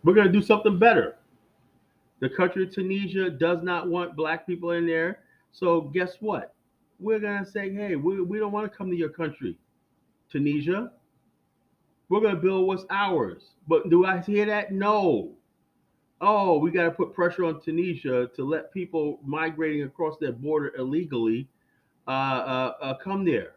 We're going to do something better. The country of Tunisia does not want black people in there. So guess what? We're going to say, hey, we don't want to come to your country, Tunisia. We're going to build what's ours. But do I hear that? No. Oh, we got to put pressure on Tunisia to let people migrating across their border illegally come there.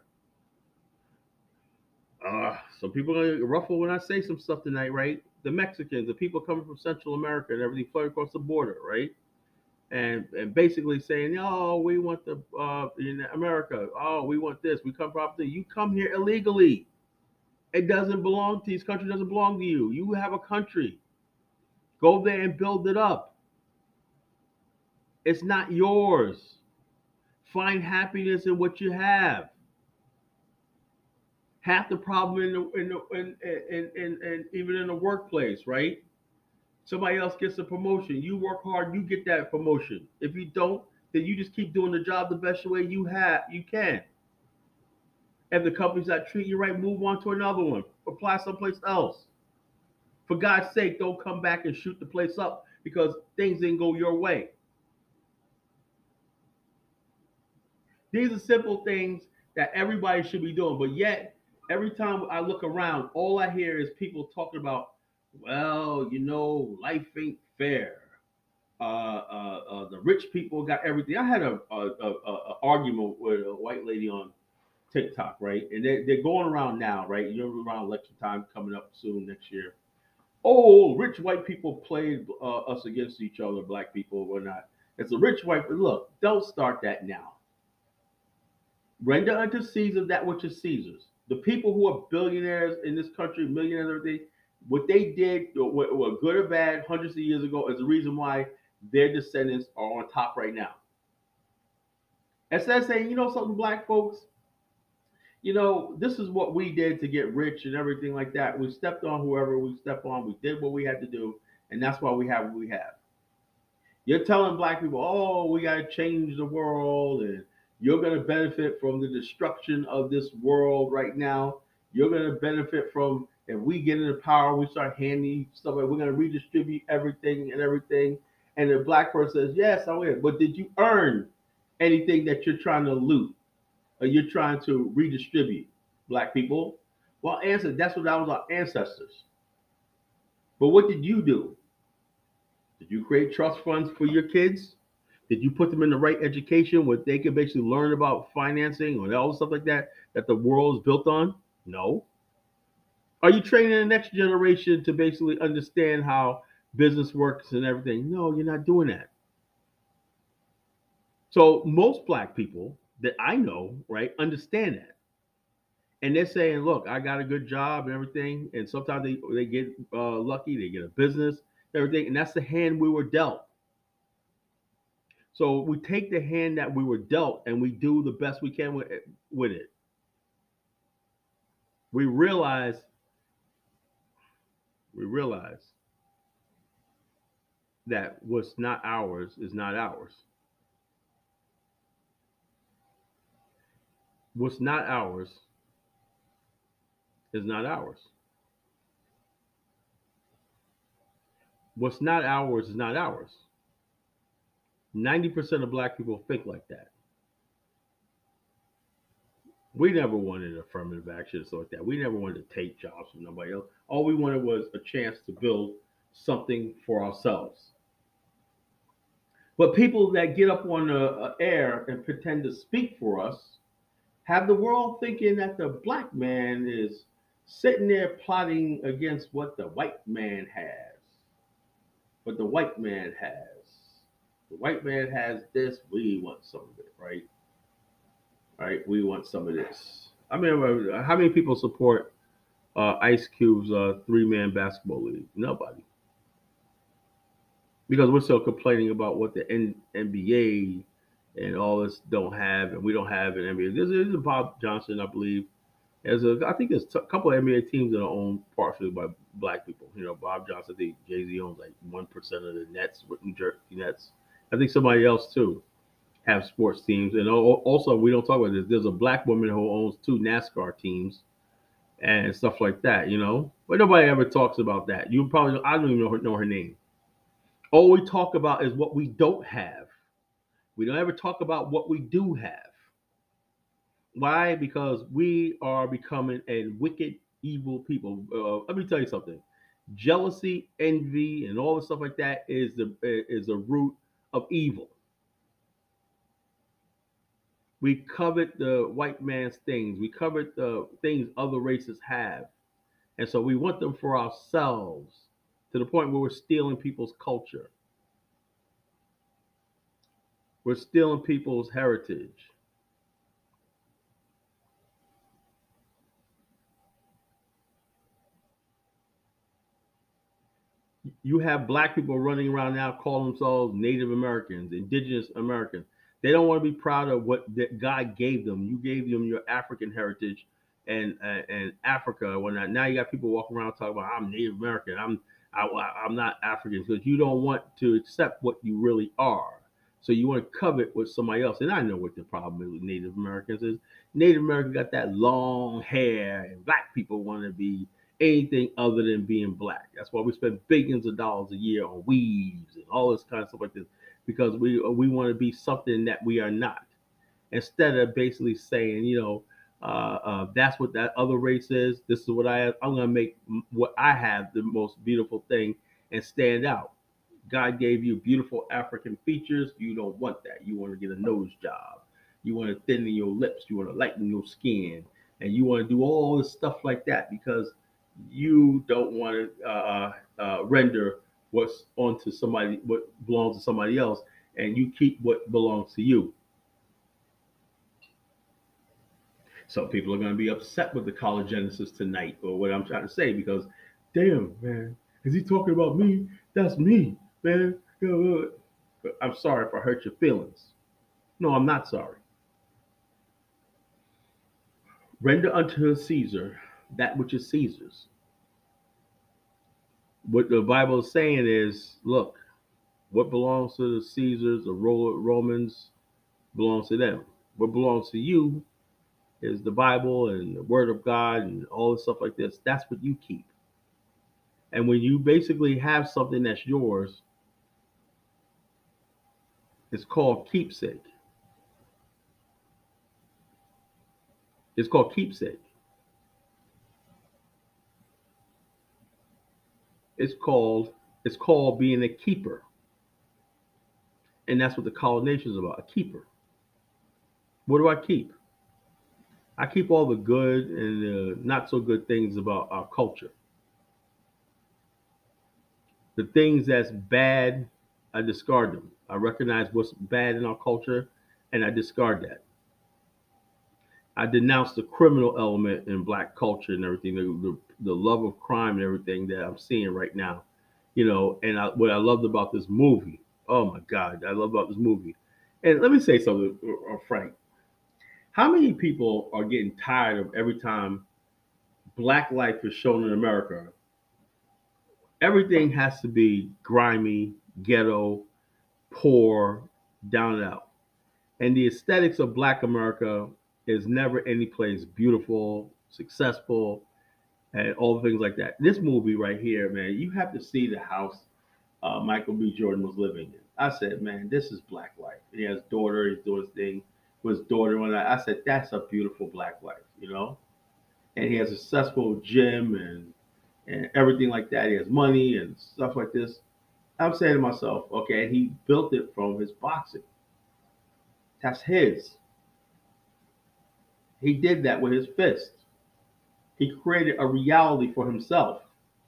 Some people are gonna ruffle when I say some stuff tonight, right? The Mexicans, the people coming from Central America and everything flooding across the border, right? And basically saying, oh, we want the in America, oh, we want this, we come from you come here illegally. It doesn't belong to you. This country doesn't belong to you. You have a country. Go there and build it up. It's not yours. Find happiness in what you have. Half the problem in even in the workplace, right? Somebody else gets a promotion. You work hard, you get that promotion. If you don't, then you just keep doing the job the best way you can. If the companies that treat you right, move on to another one. Apply someplace else. For God's sake, don't come back and shoot the place up because things didn't go your way. These are simple things that everybody should be doing, but yet every time I look around, all I hear is people talking about, well, life ain't fair. The rich people got everything. I had a argument with a white lady on TikTok, right? And they're going around now, right? You're around election time coming up soon next year. Oh, rich white people played us against each other, black people or not. It's a rich white. Look, don't start that now. Render unto Caesar that which is Caesar's. The people who are billionaires in this country, millionaires, everything, what they did, were good or bad, hundreds of years ago, is the reason why their descendants are on top right now. Instead of saying, something, black folks, this is what we did to get rich and everything like that. We stepped on whoever we stepped on. We did what we had to do, and that's why we have what we have. You're telling black people, oh, we got to change the world, and you're going to benefit from the destruction of this world right now. You're going to benefit from, if we get into power, we start handing stuff, we're going to redistribute everything and everything. And the black person says, yes, I will. But did you earn anything that you're trying to loot or you're trying to redistribute, black people? Well, answer, that's what that was our ancestors. But what did you do? Did you create trust funds for your kids? Did you put them in the right education where they can basically learn about financing or all the stuff like that the world is built on? No. Are you training the next generation to basically understand how business works and everything? No, you're not doing that. So most black people that I know, right, understand that. And they're saying, look, I got a good job and everything. And sometimes they get lucky, they get a business, everything. And that's the hand we were dealt. So we take the hand that we were dealt and we do the best we can with it. We realize that what's not ours is not ours. What's not ours is not ours. What's not ours is not ours. 90% of black people think like that. We never wanted affirmative action or something like that. We never wanted to take jobs from nobody else. All we wanted was a chance to build something for ourselves. But people that get up on the air and pretend to speak for us have the world thinking that the black man is sitting there plotting against what the white man has. What the white man has. The white man has this, we want some of it, right? Right? We want some of this. I mean, how many people support Ice Cube's three-man basketball league? Nobody. Because we're still complaining about what the NBA and all this don't have, and we don't have an NBA. There's a Bob Johnson, I believe. I think there's a couple of NBA teams that are owned partially by black people. Bob Johnson, I think Jay-Z owns like 1% of the Nets, New Jersey Nets. I think somebody else too have sports teams. And also, we don't talk about this. There's a black woman who owns two NASCAR teams, and stuff like that, But nobody ever talks about that. You probably I don't even know her name. All we talk about is what we don't have. We don't ever talk about what we do have. Why? Because we are becoming a wicked, evil people. Let me tell you something. Jealousy, envy, and all the stuff like that is the root of evil. We covet the white man's things. We covet the things other races have, and so we want them for ourselves to the point where we're stealing people's culture. We're stealing people's heritage. You have black people running around now calling themselves Native Americans, Indigenous Americans. They don't want to be proud of what that God gave them. You gave them your African heritage and Africa. When now you got people walking around talking about I'm Native American. I'm not African because you don't want to accept what you really are. So you want to covet with somebody else. And I know what the problem is with Native Americans is. Native Americans got that long hair, and black people want to be anything other than being black. That's why we spend billions of dollars a year on weaves and all this kind of stuff like this because we want to be something that we are not. Instead of basically saying, that's what that other race is. This is what I have. I'm gonna make what I have the most beautiful thing and stand out. God gave you beautiful African features. You don't want that. You want to get a nose job. You want to thin your lips. You want to lighten your skin, and you want to do all this stuff like that because you don't want to render what's onto somebody, what belongs to somebody else, and you keep what belongs to you. Some people are going to be upset with the College Genesis tonight, or what I'm trying to say, because, damn, man, is he talking about me? That's me, man. I'm sorry if I hurt your feelings. No, I'm not sorry. Render unto Caesar that which is Caesar's. What the Bible is saying is, look, what belongs to the Caesars, the Romans, belongs to them. What belongs to you is the Bible and the Word of God and all the stuff like this. That's what you keep. And when you basically have something that's yours, it's called keepsake. It's called keepsake. It's called it's called being a keeper, and that's what the College Nation is about. A keeper. What do I keep? I keep all the good and the not so good things about our culture. The things that's bad, I discard them. I recognize what's bad in our culture, and I discard that. I denounce the criminal element in black culture and everything, the love of crime and everything that I'm seeing right now. And what I loved about this movie, oh my God, I love about this movie. And let me say something, Frank. How many people are getting tired of every time black life is shown in America? Everything has to be grimy, ghetto, poor, down and out. And the aesthetics of black America is never any place beautiful, successful, and all the things like that. This movie right here, man, you have to see the house Michael B. Jordan was living in. I said, man, this is black life. He has daughter, he's doing his thing with his daughter. When I said, that's a beautiful black life. And he has a successful gym and everything like that. He has money and stuff like this. I'm saying to myself, okay, and he built it from his boxing. That's his. He did that with his fist. He created a reality for himself.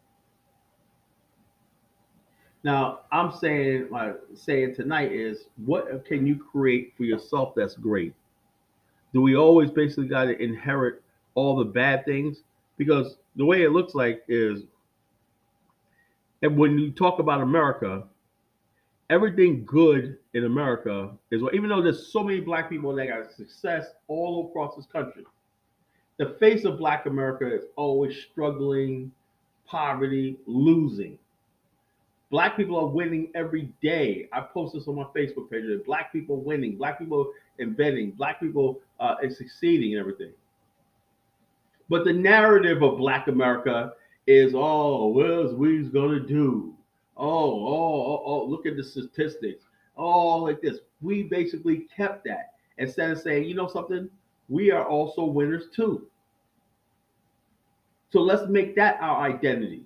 Now, I'm saying, like saying tonight is, what can you create for yourself that's great? Do we always basically got to inherit all the bad things? Because the way it looks like is, and when you talk about America, everything good in America is, well, even though there's so many black people that got success all across this country, the face of black America is always struggling, poverty, losing. Black people are winning every day. I post this on my Facebook page. Black people winning, black people inventing, black people is succeeding and everything. But the narrative of Black America is, oh, what's we's gonna do? Look at the statistics. Oh, like this. We basically kept that instead of saying, you know something, we are also winners too. So let's make that our identity.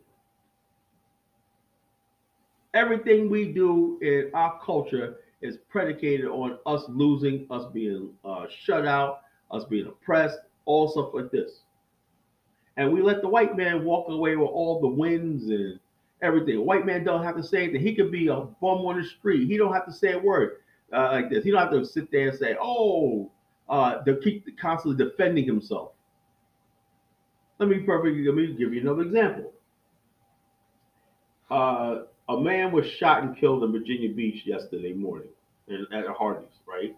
Everything we do in our culture is predicated on us losing, us being shut out, us being oppressed, all stuff like this. And we let the white man walk away with all the wins and everything. A white man don't have to say anything. He could be a bum on the street. He don't have to say a word like this. He don't have to sit there and say, "Oh," to keep constantly defending himself. Let me give you another example. A man was shot and killed in Virginia Beach yesterday morning at a Hardee's, right?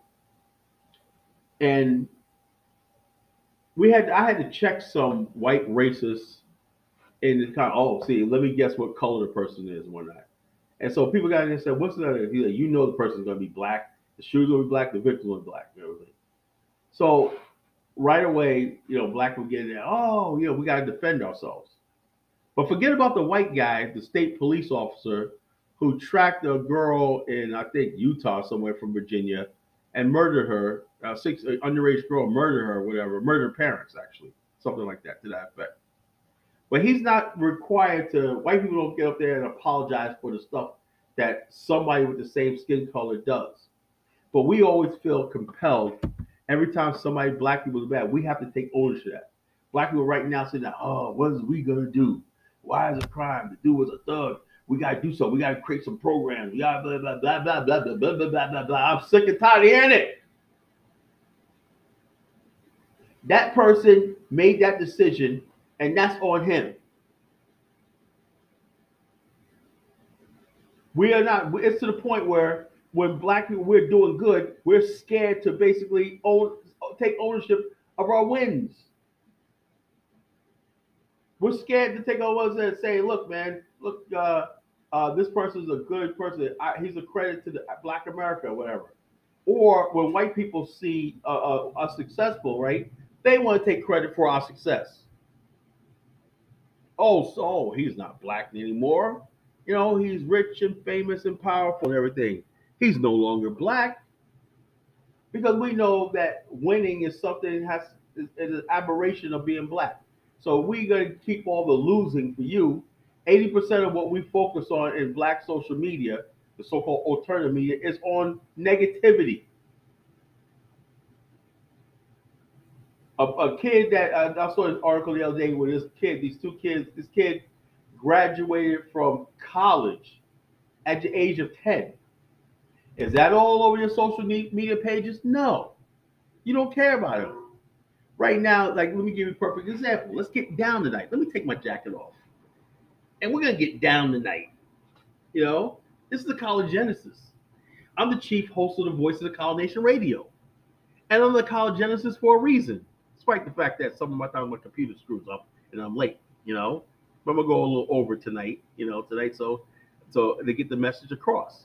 And I had to check some white racists in the kind. Oh, see, let me guess what color the person is and whatnot. And so people got in and said, "What's that?" He's like, "You know, the person's gonna be black. The shoes will be black. The victim will be black. And everything." So right away, black people get in there. Oh, we got to defend ourselves. But forget about the white guy, the state police officer who tracked a girl in, I think, Utah, somewhere from Virginia, and murdered her. Six underage girl murdered her, whatever, murdered parents actually, something like that to that effect. But he's not required to. White people don't get up there and apologize for the stuff that somebody with the same skin color does. But we always feel compelled every time somebody, black people, is bad. We have to take ownership of that. Black people right now saying that, oh, what is we gonna do? Why is it a crime? The dude was a thug. We gotta do something. We gotta create some programs. We gotta blah blah blah blah blah blah blah blah blah blah blah. I'm sick and tired of hearing it. That person made that decision, and that's on him. We are not. It's to the point where when black people we're doing good, we're scared to basically take ownership of our wins. We're scared to take over and say, "Look, man, look, this person's a good person. He's a credit to the Black America, or whatever." Or when white people see us successful, right? They want to take credit for our success. Oh, so he's not black anymore. He's rich and famous and powerful and everything. He's no longer black because we know that winning is something that is an aberration of being black. So we're gonna keep all the losing for you. 80% of what we focus on in black social media, the so-called alternative media, is on negativity. A kid that I saw an article the other day where this kid graduated from college at the age of 10. Is that all over your social media pages? No. You don't care about him. Right now, like, let me give you a perfect example. Let's get down tonight. Let me take my jacket off. And we're going to get down tonight. You know, this is the College Genesis. I'm the chief host of the Voice of the College Nation Radio. And I'm the College Genesis for a reason, despite the fact that some of my time my computer screws up and I'm late. But I'm going to go a little over tonight, so they get the message across.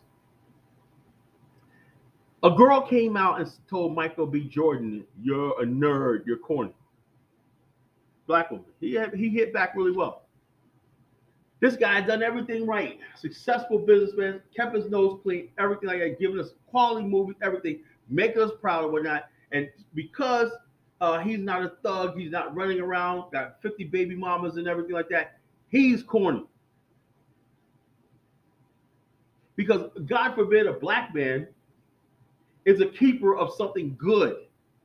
A girl came out and told Michael B. Jordan, "You're a nerd. You're corny." Black woman. He hit back really well. This guy done everything right. Successful businessman, kept his nose clean, everything like that, giving us quality movies, everything, making us proud or whatnot. And because he's not a thug, he's not running around, got 50 baby mamas and everything like that, he's corny. Because God forbid a black man is a keeper of something good.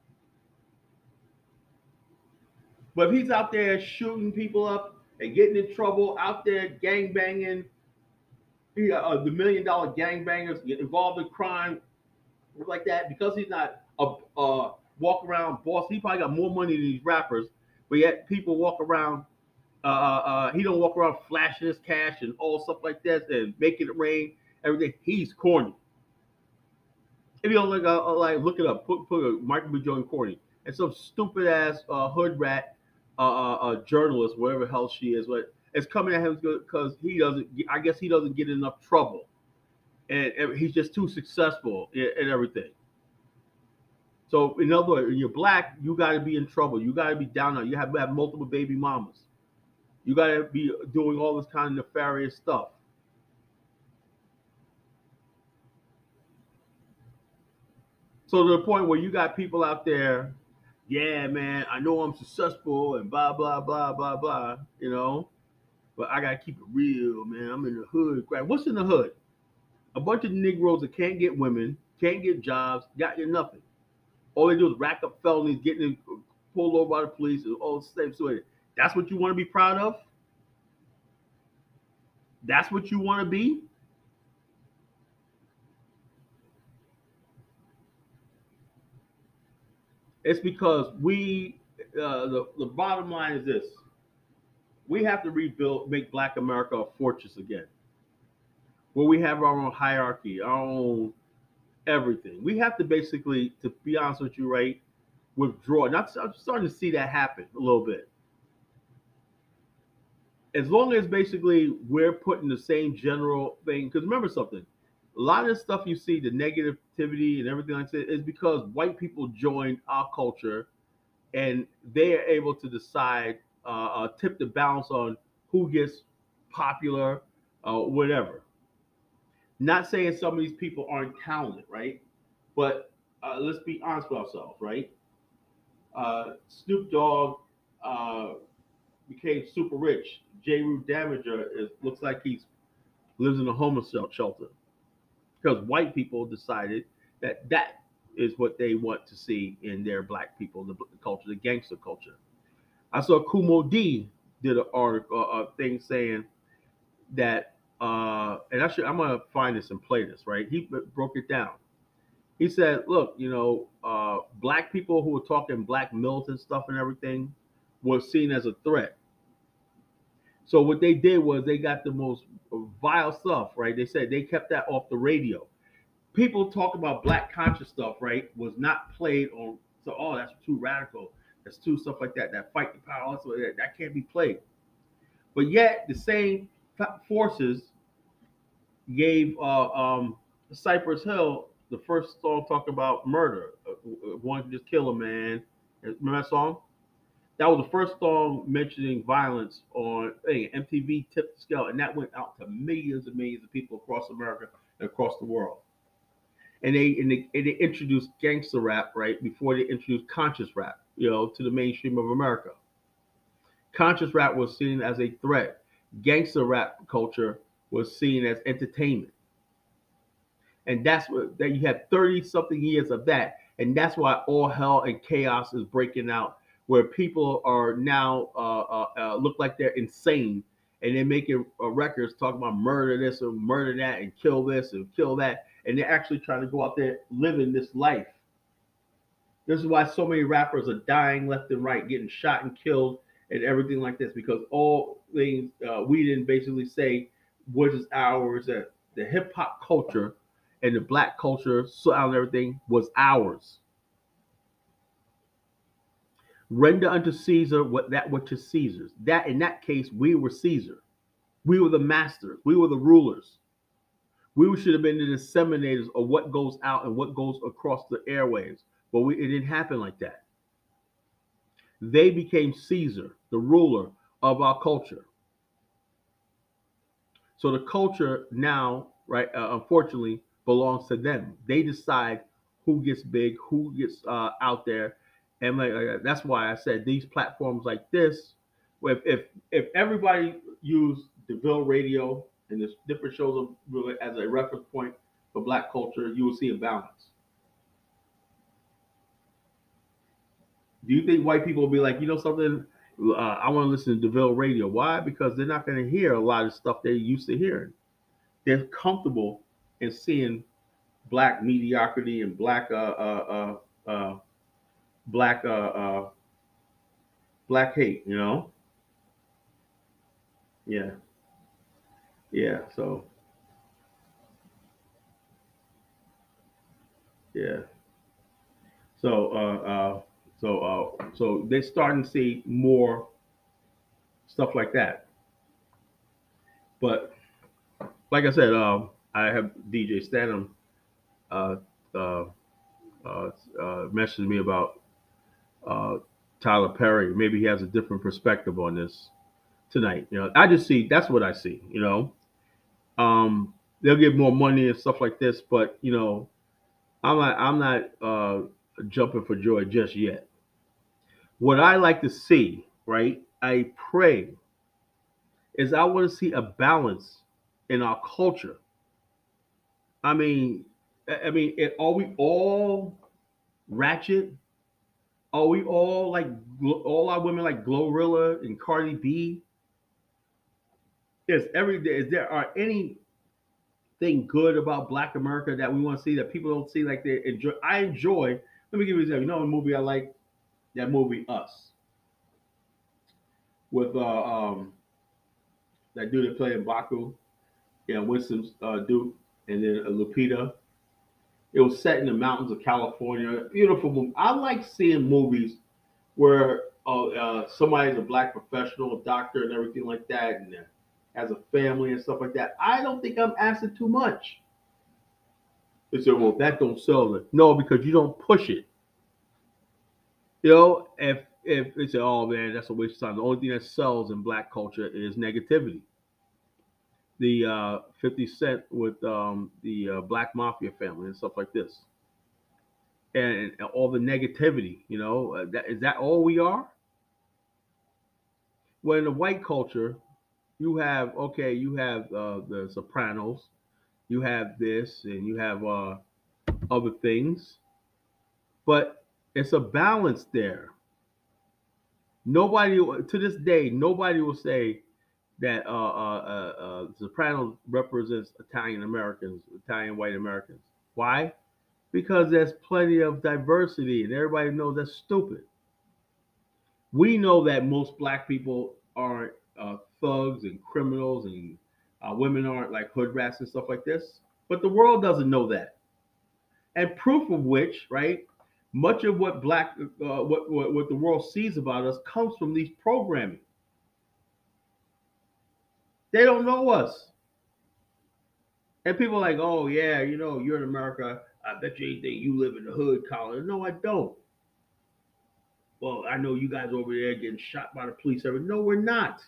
But if he's out there shooting people up and getting in trouble, out there gang banging, the $1 million gangbangers get involved in crime like that, because he's not a walk around boss. He probably got more money than these rappers, but yet people walk around. He don't walk around flashing his cash and all stuff like that and making it rain. Everything. He's corny. If you don't look it up. Put a Michael B. Jordan corny and some stupid ass hood rat journalist, whatever the hell she is, but it's coming at him because he doesn't. I guess he doesn't get enough trouble, and he's just too successful and everything. So in other words, when you're black, you got to be in trouble. You got to be down on. You have to have multiple baby mamas. You got to be doing all this kind of nefarious stuff. So to the point where you got people out there, yeah, man, I know I'm successful and blah blah blah blah blah, but I gotta keep it real, man. I'm in the hood. What's in the hood? A bunch of Negroes that can't get women, can't get jobs, got nothing. All they do is rack up felonies, getting pulled over by the police, and all the same sort. That's what you want to be proud of? That's what you want to be? It's because the bottom line is this: we have to rebuild, make Black America a fortress again, where we have our own hierarchy, our own everything. We have to basically, to be honest with you, right, withdraw. And I'm starting to see that happen a little bit. As long as basically we're putting the same general thing, because remember something, a lot of the stuff you see, the negativity and everything like that, is because white people joined our culture and they are able to decide, tip the balance on who gets popular, whatever. Not saying some of these people aren't talented, right? But let's be honest with ourselves, right? Snoop Dogg uh, became super rich. J. Rue Damager looks like he lives in a homeless shelter because white people decided that that is what they want to see in their black people, the culture, the gangster culture. I saw Kumo D did an article, a thing saying that, and I'm gonna find this and play this. Right, he broke it down. He said, "Look, black people who were talking black militant stuff and everything were seen as a threat. So what they did was they got the most vile stuff, right? They said they kept that off the radio. People talk about black conscious stuff, right? Was not played on. So, oh, that's too radical. That's too stuff like that. That fight the power, that can't be played. But yet the same forces gave Cypress Hill the first song talking about murder. One to just kill a man. Remember that song? That was the first song mentioning violence on MTV tipped the scale, and that went out to millions and millions of people across America and across the world. And they introduced gangster rap right before they introduced conscious rap, to the mainstream of America. Conscious rap was seen as a threat. Gangster rap culture was seen as entertainment, and that's what that you had 30 something years of that, and that's why all hell and chaos is breaking out, where people are now look like they're insane, and they're making records talking about murder this or murder that and kill this and kill that, and they're actually trying to go out there living this life. This is why so many rappers are dying left and right, getting shot and killed and everything like this, because all things we didn't basically say what is ours. That the hip hop culture and the black culture, sound and everything was ours. Render unto Caesar that which is Caesar's. That in that case, we were Caesar. We were the masters. We were the rulers. We should have been the disseminators of what goes out and what goes across the airwaves. But it didn't happen like that. They became Caesar, the ruler of our culture. So the culture now, right, unfortunately, belongs to them. They decide who gets big, who gets out there, and that's why I said these platforms like this. If everybody used DeVille Radio and the different shows as a reference point for Black culture, you will see a balance. Do you think white people will be like, something? I want to listen to DeVille Radio. Why? Because they're not going to hear a lot of stuff they used to hearing. They're comfortable in seeing black mediocrity and black black hate. Yeah, yeah. Yeah, so so they're starting to see more stuff like that. But like I said, I have DJ Stanham uh, uh, messaged me about uh, Tyler Perry. Maybe he has a different perspective on this tonight. I just see that's what I see. They'll get more money and stuff like this, but I'm not jumping for joy just yet. What I like to see, right? I pray is I want to see a balance in our culture. I mean, are we all ratchet? Are we all like all our women like Glorilla and Cardi B? Is there are anything good about Black America that we want to see that people don't see like they enjoy? I enjoy. Let me give you an example. You know, a movie I like that movie Us with that dude that played in Baku, Winston Duke, and then Lupita. It was set in the mountains of California. Beautiful movie. I like seeing movies where somebody's a black professional, a doctor, and everything like that, and has a family and stuff like that. I don't think I'm asking too much. They said, "Well, that don't sell it." No, because you don't push it. If they say, "Oh man, that's a waste of time," the only thing that sells in black culture is negativity. The 50 Cent with the Black Mafia family and stuff like this, and all the negativity. Is that all we are? Well, in the white culture, you have the Sopranos, you have this, and you have other things, but it's a balance there. Nobody to this day, nobody will say that Sopranos represents Italian Americans, Italian white Americans. Why? Because there's plenty of diversity, and everybody knows that's stupid. We know that most black people aren't thugs and criminals, and women aren't like hood rats and stuff like this. But the world doesn't know that. And proof of which, right? Much of what what the world sees about us comes from these programming. They don't know us, and people are like, oh yeah, you're in America. I bet you anything you live in the hood, Colin. No, I don't. Well, I know you guys over there getting shot by the police. No, we're not.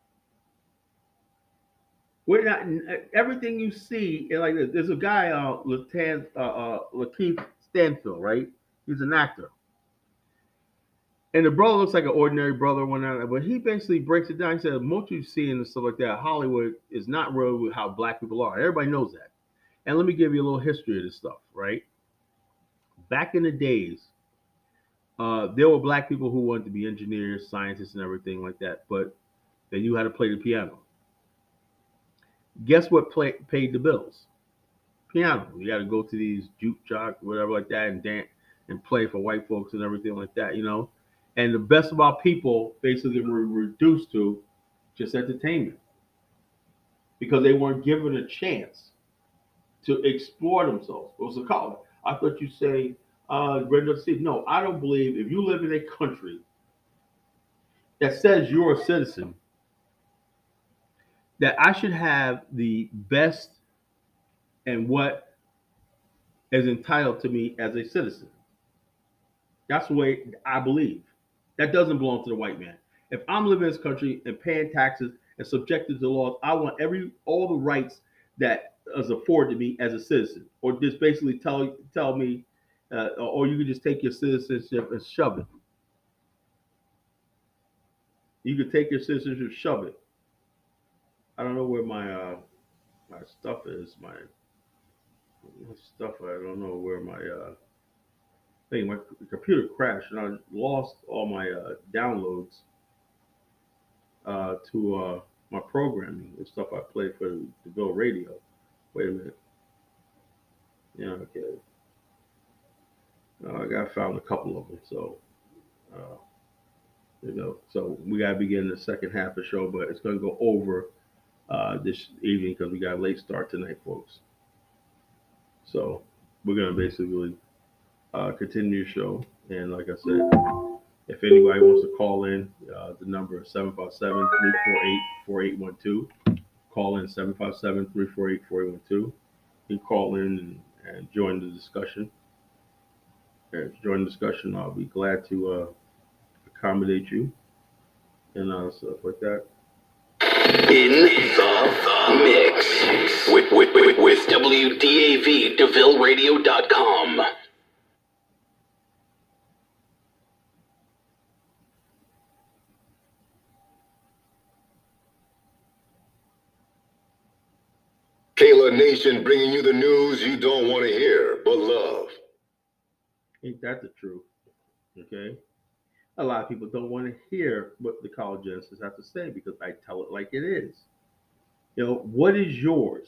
We're not. Everything you see, like this. There's a guy, Lakeith Stanfield, right? He's an actor, and the brother looks like an ordinary brother, one out, but he basically breaks it down. He said most you see and stuff like that, Hollywood is not real with how black people are. Everybody knows that. And let me give you a little history of this stuff, right? Back in the days, there were black people who wanted to be engineers, scientists, and everything like that, but they knew how to play the piano. Guess what paid the bills? Piano. You got to go to these juke jock, whatever like that, and dance and play for white folks and everything like that. And the best of our people basically were reduced to just entertainment because they weren't given a chance to explore themselves. What's the call? I thought you say, Brenda Steve. No, I don't believe if you live in a country that says you're a citizen, that I should have the best and what is entitled to me as a citizen. That's the way I believe. That doesn't belong to the white man. If I'm living in this country and paying taxes and subjected to the laws, I want all the rights that is afforded to me as a citizen. Or just basically tell me, or you can just take your citizenship and shove it. You can take your citizenship, shove it. I don't know where my stuff is. My stuff. I don't know where my thing. My computer crashed and I lost all my downloads to my programming and stuff I play for the Bill Radio. Wait a minute. Yeah, okay. I got found a couple of them, so uh, So we gotta begin the second half of the show, but it's gonna go over this evening because we got a late start tonight, folks. So we're gonna basically continue the show, and like I said, if anybody wants to call in, the number is 757-348-4812. Call in 757-348-4812. You can call in and join the discussion. Join the discussion. I'll be glad to accommodate you and stuff like that. In the mix with WDAV DeVilleRadio.com. Kayla Nation bringing you the news you don't want to hear, but love. Ain't that the truth? Okay. A lot of people don't want to hear what the college Genesis have to say because I tell it like it is. What is yours?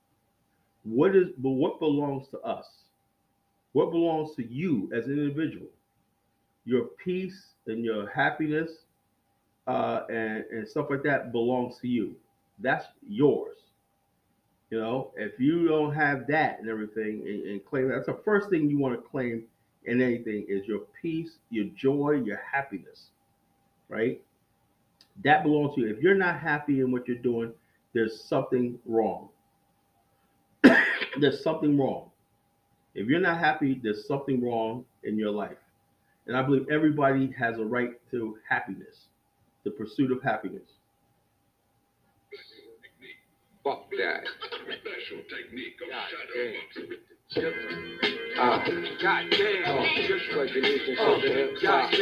What belongs to us? What belongs to you as an individual? Your peace and your happiness and stuff like that belongs to you. That's yours. If you don't have that and everything and claim that's the first thing you want to claim in anything is your peace, your joy, your happiness, right? That belongs to you. If you're not happy in what you're doing, there's something wrong. There's something wrong. If you're not happy, there's something wrong in your life. And I believe everybody has a right to happiness, the pursuit of happiness. Fuck that. Special technique of God damn. Just like the nation said to hip hop.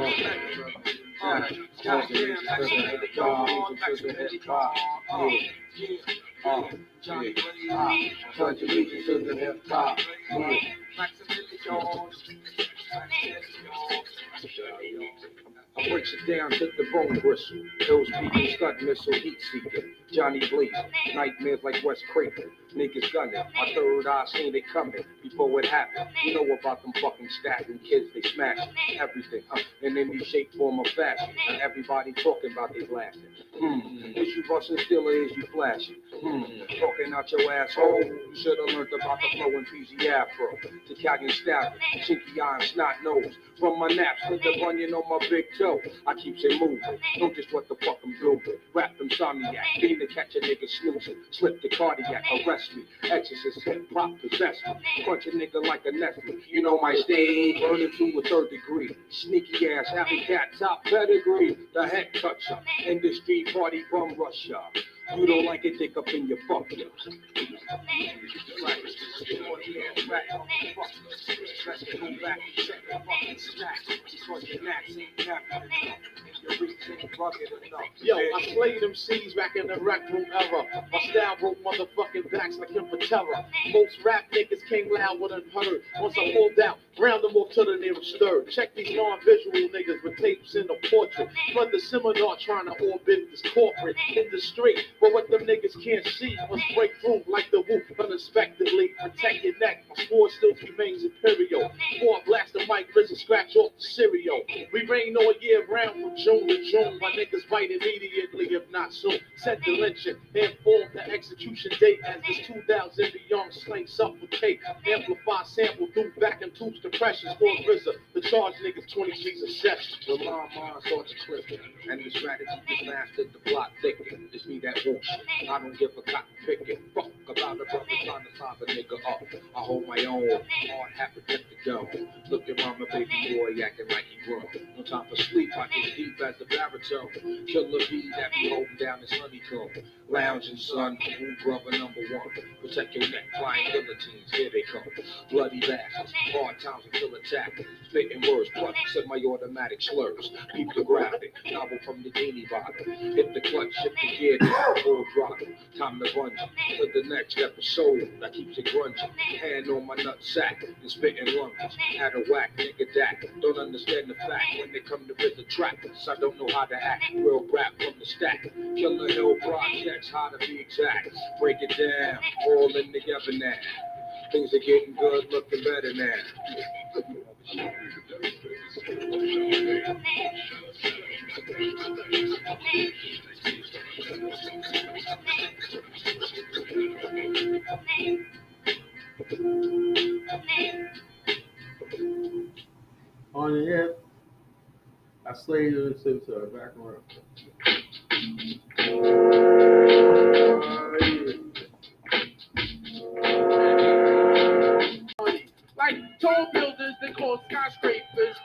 I breaks it down, take the bone bristle. Those people scud missile, heat seeker. Johnny Blaze, nightmares like Wes Craven. Niggas gunning, my third eye seen it coming before it happened. You know about them fucking stacking kids, they smash everything, in any shape, form, or fashion. And everybody talking about they blasting. Is you busting still or is you flashing? Talking out your asshole. You should have learned about the flow in PZ Afro. Italian style, chinky eye and snot nose. From my naps to the bunion on my big toe. I keeps it moving. Don't just what the fuck I'm doing. Rap insomniac, being to catch a nigga snoozing. Slip the cardiac, arrest me. Exorcist, hip hop, possess me. Punch a nigga like a Nestle. You know my stage, burning to a third degree. Sneaky ass, happy cat, top pedigree. The head toucher, industry party bum rusher. You don't like it, dick up in your fuck ya. Yo, I slayed them C's back in the rec room era. My style broke motherfucking backs like him for terror. Most rap niggas came loud with unheard. Once I pulled out, round them off to the nearest third. Check these non-visual niggas with tapes in the portrait. Run the seminar trying to orbit this corporate industry. But what them niggas can't see must break through like the whoop unexpectedly. Protect your neck, my sword still remains imperial. Before I blast the mic, RZA scratch off the cereal. We rain all year round from June to June. My niggas bite immediately, if not soon. Set the lynching, inform the execution date as this 2000 beyond slang suffocate. Amplify sample through vacuum tubes compressions for RZA. The charge niggas 20 G's a session. The mom starts clipping, and the strategy is mastered, the plot thicken. It's me that won't shit. I don't give a cotton picking. Fuck about a brother trying to size a nigga up. I hold my own, hard hat protect the dome. Look at mama, baby boy acting like he grown. No time for sleep, I get deep as the baritone. Killer bee that be holding down his honeycomb. Lounging son, who brother number one. Protect your neck, flying guillotines, here they come. Bloody bastards, hard times until attack. Spitting words, plus semi-automatic slurs. Keep the graphic, novel from the genie bottle. Hit the clutch, shift the gear, full drop. Time to bungee to the next episode. That keeps it grungy. Hand on my nut sack and spitting lunges. Had a whack, nigga that don't understand the fact when they come to visit trappers. I don't know how to act. Real rap from the stack. Killer Hill projects, how to be exact. Break it down, all in together now. Things are getting good, looking better now. On the air, I slayed it since back around. Like tall buildings, they call tall skyscrapers.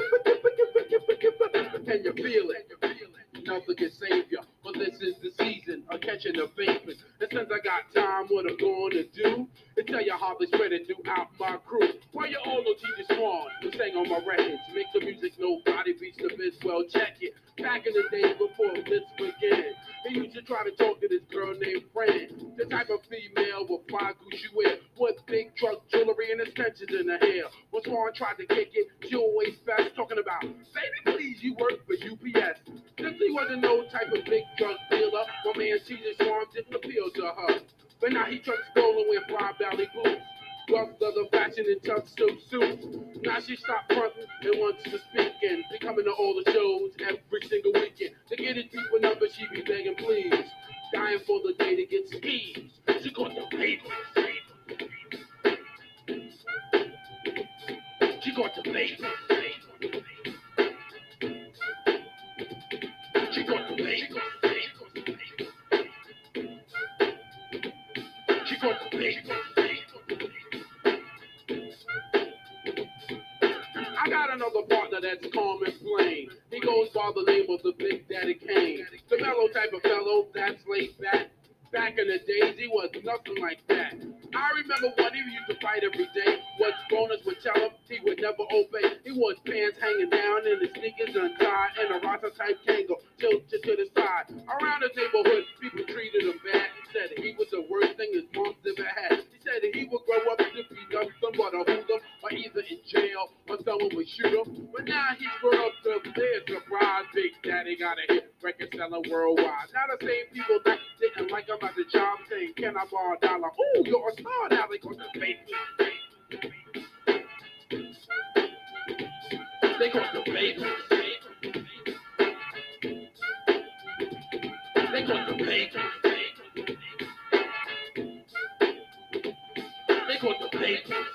Can you feel it? Nothing can save you, but this is the season of catching the vapors. And since I got time, what I'm going to do is tell you how they spread it throughout my crew. Why you all know TJ Swan who sang on my records? Make the music nobody beats the biz. Well, check it. Back in the day before this began, they used to try to talk to this girl named Fran, the type of female with fly Gucci wear, with big truck jewelry and extensions in her hair. When Swan tried to kick it, she always fast talking about, baby, please, you work for UPS. Since he wasn't no type of big drug dealer, my man TJ Swan didn't appeal to her. But now he trucks stolen with fly belly boots, rough leather fashion and tuxedo suits. Now she stopped fronting and wants to speak and be coming to all the shows every single weekend. To get his people number, she be begging please, dying for the day to get skis. She got the papers. She got the papers. She got the papers. She got the papers. I got another partner that's calm and plain. He goes by the name of the Big Daddy Kane. The mellow type of fellow that's laid back. Back in the days, he was nothing like that. I remember when he used to fight every day. What bonus would tell him he would never obey. He wore his pants hanging down and his sneakers untied and a Rasta type Kango tilted to the side. Around his neighborhood, people treated him bad. He said he was the worst thing his mom's ever had. He said that he would grow up to be nothing but a hoodlum or either in jail or someone would shoot him. But now he's grown up to their surprise. Big Daddy got a hit record selling worldwide. Now the same people that didn't like him at the job saying, can I borrow a dollar? Ooh, you're a star now. They got the papers. They got the papers. They got the papers. They got the papers.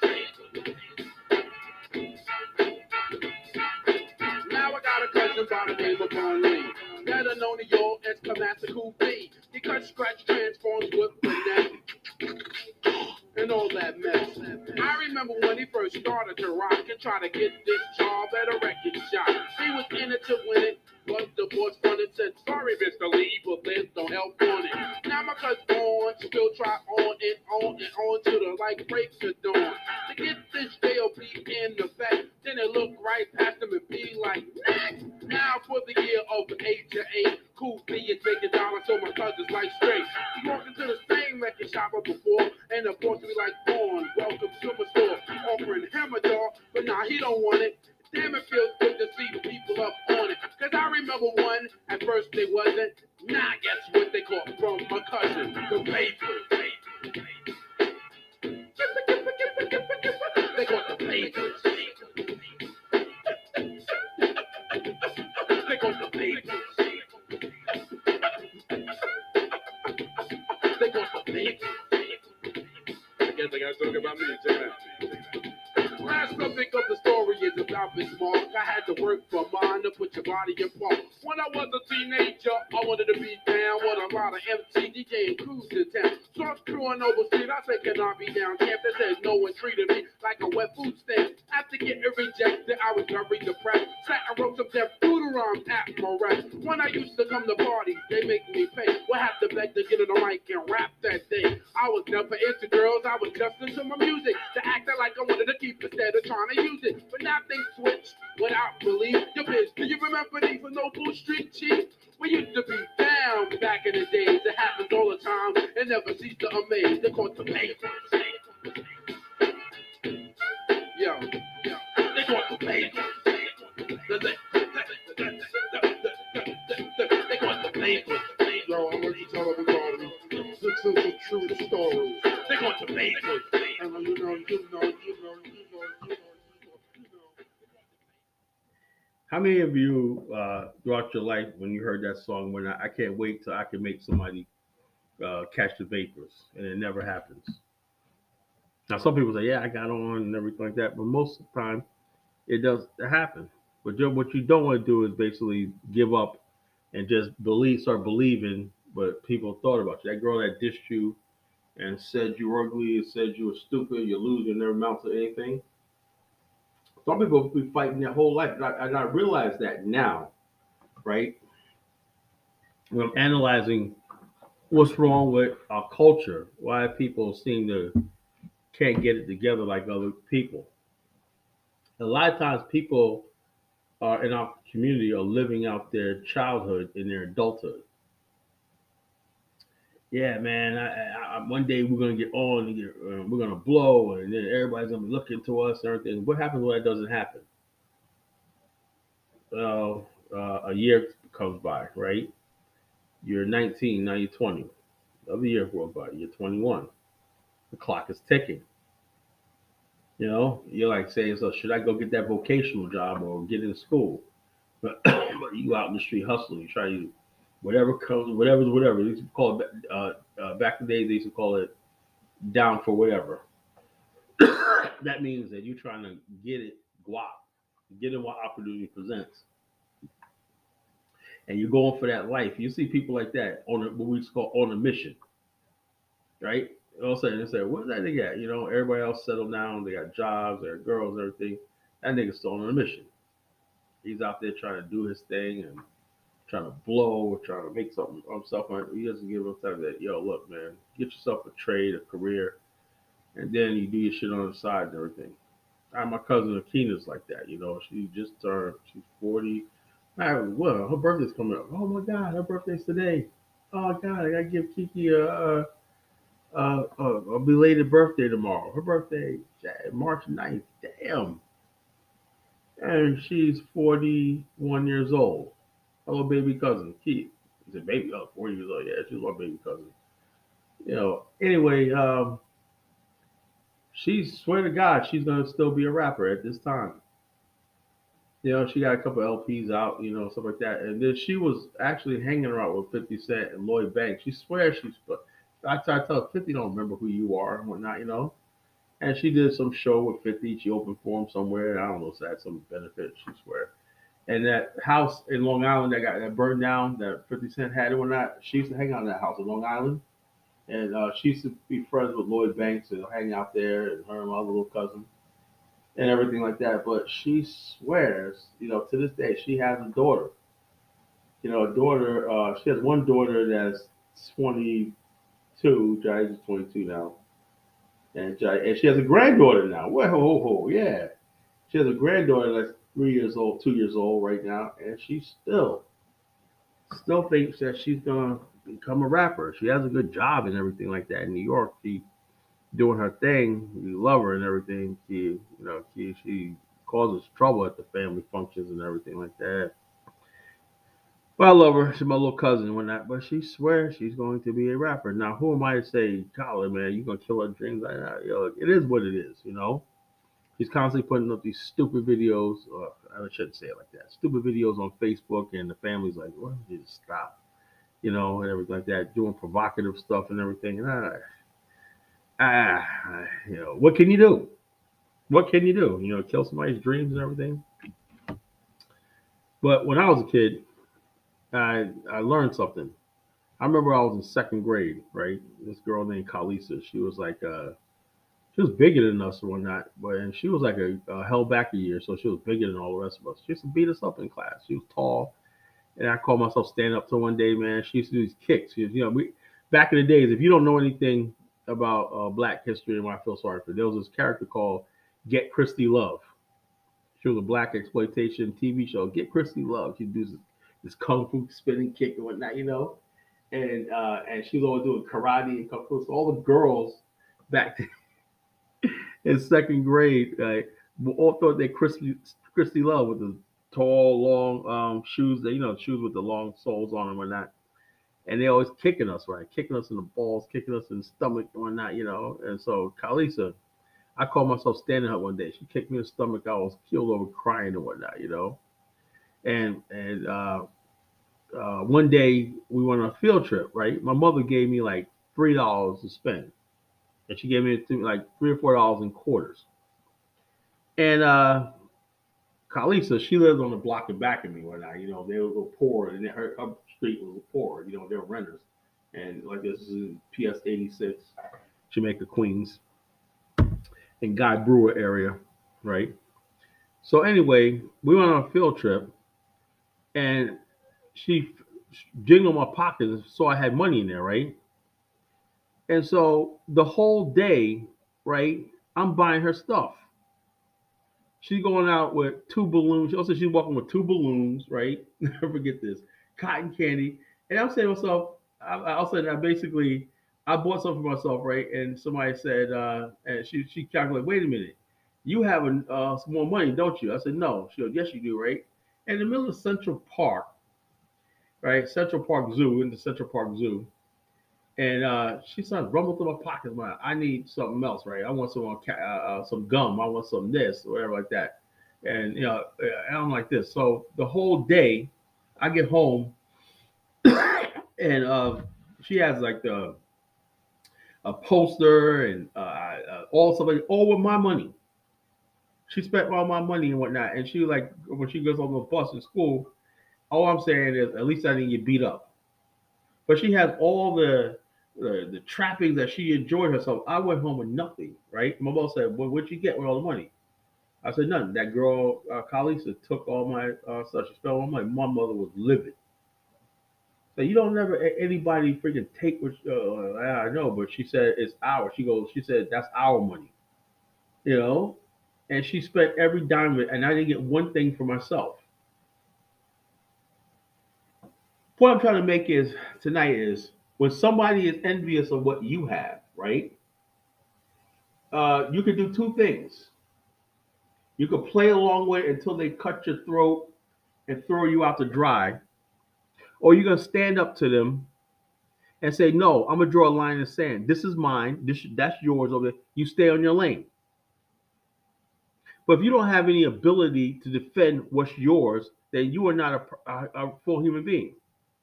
Now I got a cousin by the name of Von Lee, better known to y'all as Commander Cool B. He cut, scratch, transforms with finesse and all that mess. I remember when he first started to rock and try to get this job at a record shop. He was in it to win it, but the boss fronted said, sorry, Mr. Lee, but there's no help on it. Now my cousin on, still try on and on and on till the light breaks the dawn. To get this JLB in effect, then it look right past him and be like, next. Now for the year of 8 Cool B is making dollars, so my cousin's like straight. He walked into the same record shop as before, and the boss be like, Vaughn, welcome to my store, offering him a dog, but nah, he don't want it. Damn, it feels good to see the people up on it. Cause I remember one, at first they wasn't. Now guess what they caught from my cousin, the papers. They got the papers. They got the papers. They got the papers. I guess I gotta talk about me. Check it out. Last subject of the story is about Big Mark. I had to work for mine to put your body in park. When I was a teenager, I wanted to be down with a lot of MC, DJ, and crews in town. So I was crewing over street. I said, can I be down camp? They said no one treated me like a wet food stand. After getting rejected, I was very depressed. Sat and wrote some deaf food around at my rest. When I used to come to parties, they make me pay. We'll have to beg to get on the mic and rap that day. I was never into girls. I was just into my music. To acting like I wanted to keep instead of trying to use it. But now things switched without belief. Your biz, do you remember these for Noble Street Chief? We used to be down back in the days. It happens all the time. It never ceased to amaze. They caught the papers. Yo. They caught the papers. They caught the papers. Yo, I want to tell everybody, this is a true story. They caught the papers. And you know. How many of you throughout your life, when you heard that song, when I can't wait till I can make somebody catch the vapors, and it never happens? Now, some people say, yeah, I got on and everything like that, but most of the time, it does happen. But what you don't want to do is basically give up and just start believing what people thought about you. That girl that dissed you and said you were ugly, said you were stupid, you're losing, never amount to anything. Some people be fighting their whole life, and I realize that now, right? When I'm analyzing what's wrong with our culture, why people seem to can't get it together like other people. A lot of times, people are in our community are living out their childhood in their adulthood. Yeah, man. One day we're gonna get on, and we're gonna blow, and then everybody's gonna be looking to us and everything. What happens when that doesn't happen? Well, a year comes by, right? You're 19, now you're 20. Another year goes by, you're 21. The clock is ticking. You know, you're like saying, so should I go get that vocational job or get in school? But you out in the street hustling, you try to whatever comes, whatever's whatever. They used to call it back in the days. They used to call it down for whatever. That means that you're trying to get it guap, get in what opportunity presents, and you're going for that life. You see people like that on what we call on a mission, right? All of a sudden they say, "What's that nigga at?" You know, everybody else settled down. They got jobs, they got girls, everything. That nigga's still on a mission. He's out there trying to do his thing and trying to blow or trying to make something of himself. He doesn't give him time that, yo, look, man, get yourself a trade, a career, and then you do your shit on the side and everything. My cousin Akina's like that, you know. She just turned, she's 40. Well, her birthday's coming up. Oh my God, her birthday's today. Oh God, I gotta give Kiki a belated birthday tomorrow. Her birthday, March 9th. Damn. And she's 41 years old. Hello, baby cousin, Keith. He said, baby, 40 years old. Yeah, she's my baby cousin. You know, anyway, she swear to God, she's gonna still be a rapper at this time. You know, she got a couple LPs out, you know, stuff like that. And then she was actually hanging around with 50 Cent and Lloyd Banks. She swears I try to tell her, 50 don't remember who you are and whatnot, you know. And she did some show with 50. She opened for him somewhere. I don't know if that's some benefit, she swear. And that house in Long Island that burned down, that 50 Cent had it or not, she used to hang out in that house in Long Island. And she used to be friends with Lloyd Banks and hang out there, and her and my other little cousin and everything like that. But she swears, you know, to this day, she has a daughter. You know, a daughter, she has one daughter that's 22, Jai is 22 now. And she has a granddaughter now. Whoa, yeah. She has a granddaughter that's 3 years old, 2 years old right now, and she still thinks that she's gonna become a rapper. She has a good job and everything like that in New York. She doing her thing. We love her and everything. She causes trouble at the family functions and everything like that. But I love her. She's my little cousin and whatnot. But she swears she's going to be a rapper. Now, who am I to say, golly, man, you're gonna kill her dreams? It is what it is, you know. He's constantly putting up these stupid videos. I shouldn't say it like that. Stupid videos on Facebook, and the family's like, "Why don't you just stop?" You know, and everything like that, doing provocative stuff and everything. And you know, what can you do? What can you do? You know, kill somebody's dreams and everything. But when I was a kid, I learned something. I remember I was in second grade, right? This girl named Kalisa, she was like she was bigger than us or whatnot, and she was like held back a year, so she was bigger than all the rest of us. She used to beat us up in class. She was tall, and I called myself standing up to her one day, man. She used to do these kicks. We back in the days, if you don't know anything about Black history and why I feel sorry for, there was this character called Get Christy Love. She was a Black exploitation TV show. Get Christy Love. She do this kung fu spinning kick and whatnot, you know, and she was always doing karate and kung fu. So all the girls back in second grade, all thought that Christy Love with the tall, long shoes, shoes with the long soles on and whatnot. And they always kicking us, right? Kicking us in the balls, kicking us in the stomach and whatnot, you know. And so Kalisa, I called myself standing up one day. She kicked me in the stomach. I was killed over crying and whatnot, you know. And one day we went on a field trip, right? My mother gave me like $3 to spend. And she gave me like $3 or $4 in quarters. And Kalisa, she lived on the block and back of me when they were poor, and her street was poor, they were renters. And like this is PS 86, Jamaica, Queens, in Guy Brewer area, right? So anyway, we went on a field trip, and she jingled my pockets, so I had money in there, right? And so the whole day, right, I'm buying her stuff. She's going out with two balloons. Also, she's walking with two balloons, right? Never forget this. Cotton candy. And I'm saying to myself, I'll say that basically, I bought something for myself, right? And somebody said, and she calculated, wait a minute, you have some more money, don't you? I said, no. She goes, yes, you do, right? In the middle of Central Park, right? Central Park Zoo, in the Central Park Zoo. And she started rumbling through my pockets. Man, I need something else, right? I want some gum. I want some this, or whatever like that. And I'm like this. So the whole day, I get home, and she has like a poster and all stuff, all with my money. She spent all my money and whatnot. And she like when she goes on the bus in school, all I'm saying is at least I didn't get beat up. But she has all the trappings that she enjoyed herself. I went home with nothing, right? My mom said, well, what'd you get with all the money? I said, nothing. That girl, Kalisa, took all my stuff. She spent all my money. My mother was livid. So you don't never anybody freaking take what I know, but she said it's ours. She said that's our money, you know? And she spent every dime of it, and I didn't get one thing for myself. What I'm trying to make is tonight is when somebody is envious of what you have, right? You can do two things. You can play along with it until they cut your throat and throw you out to dry, or you're gonna stand up to them and say, "No, I'm gonna draw a line in the sand. This is mine. That's yours over there. You stay on your lane." But if you don't have any ability to defend what's yours, then you are not a full human being.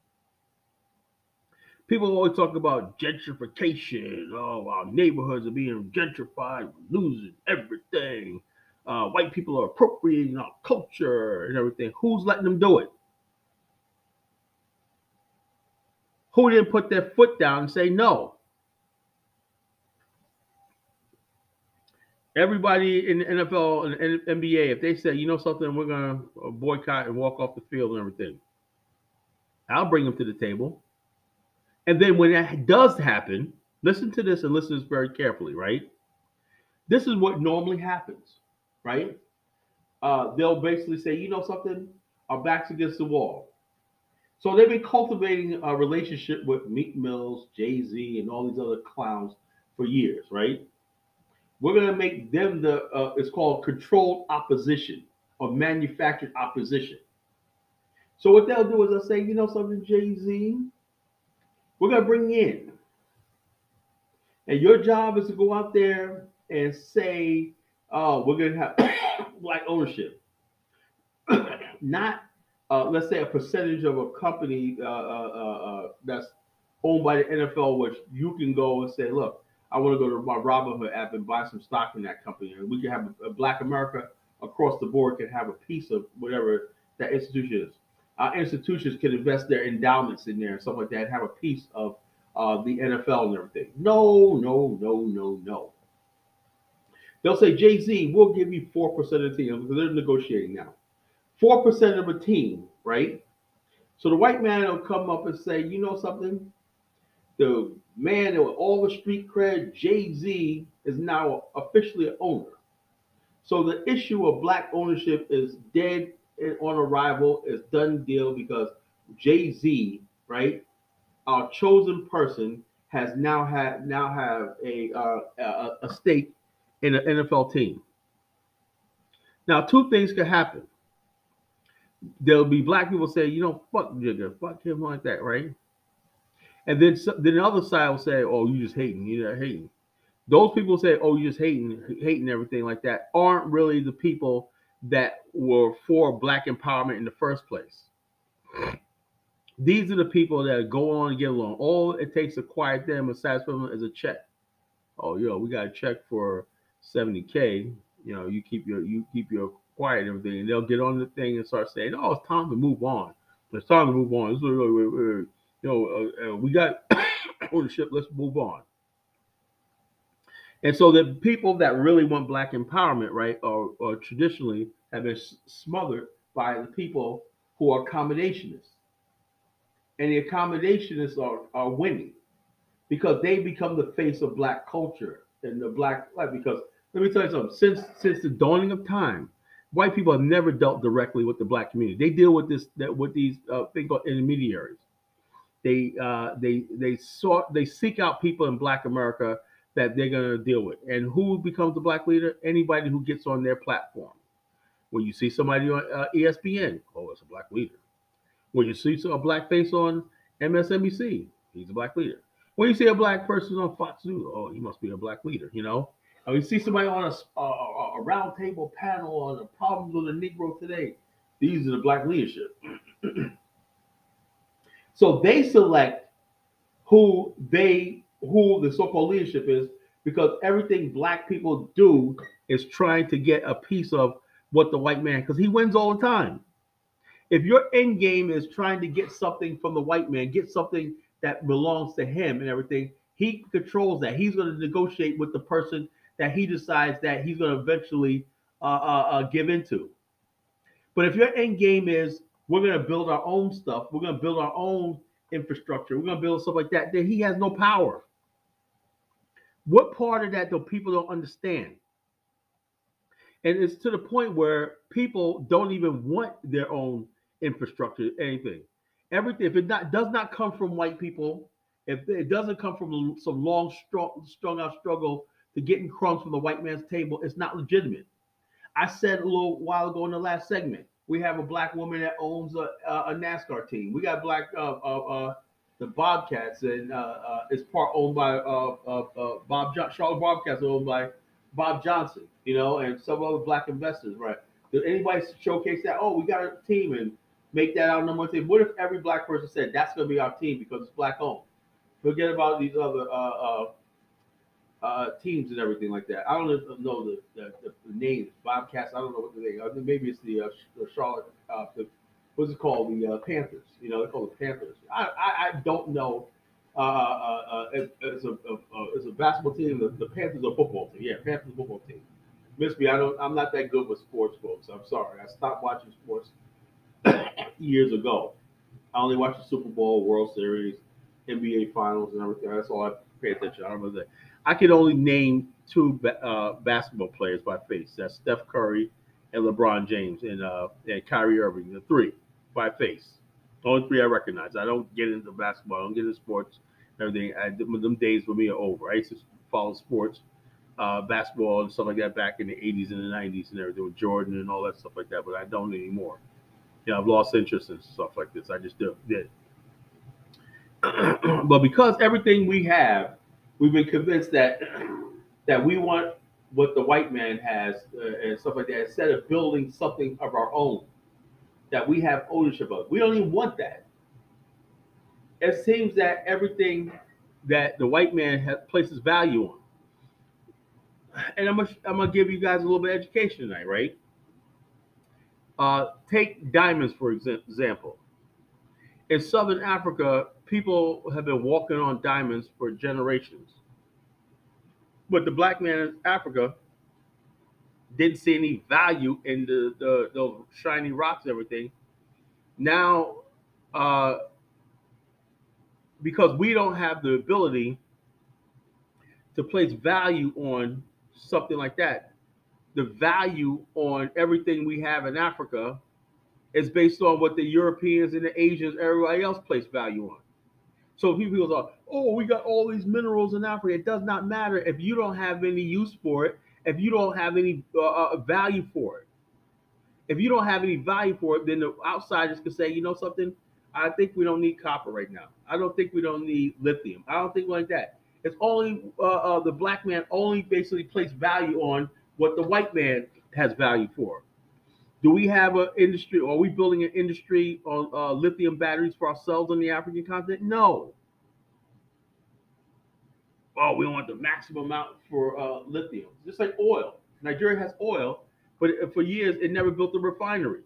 People always talk about gentrification. Oh, our neighborhoods are being gentrified, we're losing everything. White people are appropriating our culture and everything. Who's letting them do it? Who didn't put their foot down and say no? Everybody in the NFL and NBA, if they say, you know something, we're going to boycott and walk off the field and everything, I'll bring them to the table. And then when that does happen, listen to this and listen to this very carefully, right? This is what normally happens, right? They'll basically say, you know something, our back's against the wall. So they've been cultivating a relationship with Meek Mills, Jay-Z, and all these other clowns for years, right? We're going to make them it's called controlled opposition or manufactured opposition. So what they'll do is they'll say, you know something, Jay-Z, we're going to bring you in. And your job is to go out there and say, oh, we're going to have black ownership. Not, let's say, a percentage of a company that's owned by the NFL, which you can go and say, look, I want to go to my Robinhood app and buy some stock in that company. And we can have a Black America across the board can have a piece of whatever that institution is. Institutions can invest their endowments in there and stuff like that and have a piece of the NFL and everything. No. They'll say, Jay-Z, we'll give you 4% of the team because they're negotiating now. 4% of a team, right? So the white man will come up and say, you know something? The man with all the street cred, Jay-Z, is now officially an owner. So the issue of black ownership is dead on arrival. It's done deal because Jay-Z, right, our chosen person, has now have a stake in an NFL team. Now, two things could happen. There'll be black people say, you know, fuck Jigga, fuck him like that, right? And then the other side will say, oh, you just hating, you're not hating. Those people say, oh, you just hating everything like that, aren't really the people that were for black empowerment in the first place. These are the people that go on and get along. All it takes to quiet them and satisfy them is a check. Oh, we got a check for $70K. You know, you keep your quiet and everything, and they'll get on the thing and start saying, "Oh, it's time to move on. It's time to move on. We got ownership. Let's move on." And so the people that really want black empowerment, right, or traditionally have been smothered by the people who are accommodationists. And the accommodationists are winning because they become the face of black culture and the black life. Because let me tell you something, since the dawning of time, white people have never dealt directly with the black community. They deal with with these thing called intermediaries. They seek out people in Black America that they're going to deal with. And who becomes the black leader? Anybody who gets on their platform. When you see somebody on ESPN, oh, it's a black leader. When you see a black face on MSNBC, he's a black leader. When you see a black person on Fox News, oh, he must be a black leader, you know? And we see somebody on a round table panel on the problems of the Negro today. These are the black leadership. So they select who the so-called leadership is because everything black people do is trying to get a piece of what the white man, because he wins all the time. If your end game is trying to get something from the white man, get something that belongs to him and everything, he controls that. He's going to negotiate with the person that he decides that he's going to eventually give into. But if your end game is we're going to build our own stuff, we're going to build our own infrastructure, we're going to build stuff like that, then he has no power. What part of that do people don't understand? And it's to the point where people don't even want their own infrastructure, anything. Everything, if it does not come from white people, if it doesn't come from some long, strung out struggle to getting crumbs from the white man's table, it's not legitimate. I said a little while ago in the last segment, we have a black woman that owns a NASCAR team. We got black the Bobcats, and it's part owned by Charlotte Bobcats, owned by Bob Johnson, you know, and some other black investors, right? Did anybody showcase that? Oh, we got a team and make that our number one team. What if every black person said that's going to be our team because it's black owned? Forget about these other teams and everything like that. I don't know the names. Bobcats. I don't know what the name. I think maybe it's the Charlotte. What's it called? The Panthers. You know, they call it Panthers. I don't know. It's a basketball team. The Panthers are a football team. Yeah, Panthers football team. Miss me. I'm not that good with sports, folks. I'm sorry. I stopped watching sports years ago. I only watch the Super Bowl, World Series, NBA Finals, and everything. That's all I pay attention. I don't know that. I can only name two basketball players by face. That's Steph Curry and LeBron James and Kyrie Irving. The three by face. The only three I recognize. I don't get into basketball. I don't get into sports. Everything. Them days for me are over. I used to follow sports, basketball and stuff like that back in the 80s and the 90s and everything with Jordan and all that stuff like that. But I don't anymore. You know, I've lost interest in stuff like this. I just did. But because everything we have, we've been convinced that we want what the white man has and stuff like that, instead of building something of our own that we have ownership of. We don't even want that. It seems that everything that the white man places value on. And I'm gonna give you guys a little bit of education tonight, right? Take diamonds, for example. In Southern Africa, people have been walking on diamonds for generations. But the black man in Africa didn't see any value in those shiny rocks and everything. Now, because we don't have the ability to place value on something like that, the value on everything we have in Africa is based on what the Europeans and the Asians, everybody else place value on. So people go, oh, we got all these minerals in Africa. It does not matter if you don't have any use for it, if you don't have any value for it. If you don't have any value for it, then the outsiders can say, you know something, I think we don't need copper right now. I don't think we don't need lithium. I don't think like that. It's only the black man only basically place value on what the white man has value for. Do we have an industry? Are we building an industry on lithium batteries for ourselves on the African continent? No. Oh, we want the maximum amount for lithium. Just like oil. Nigeria has oil, but for years it never built a refinery.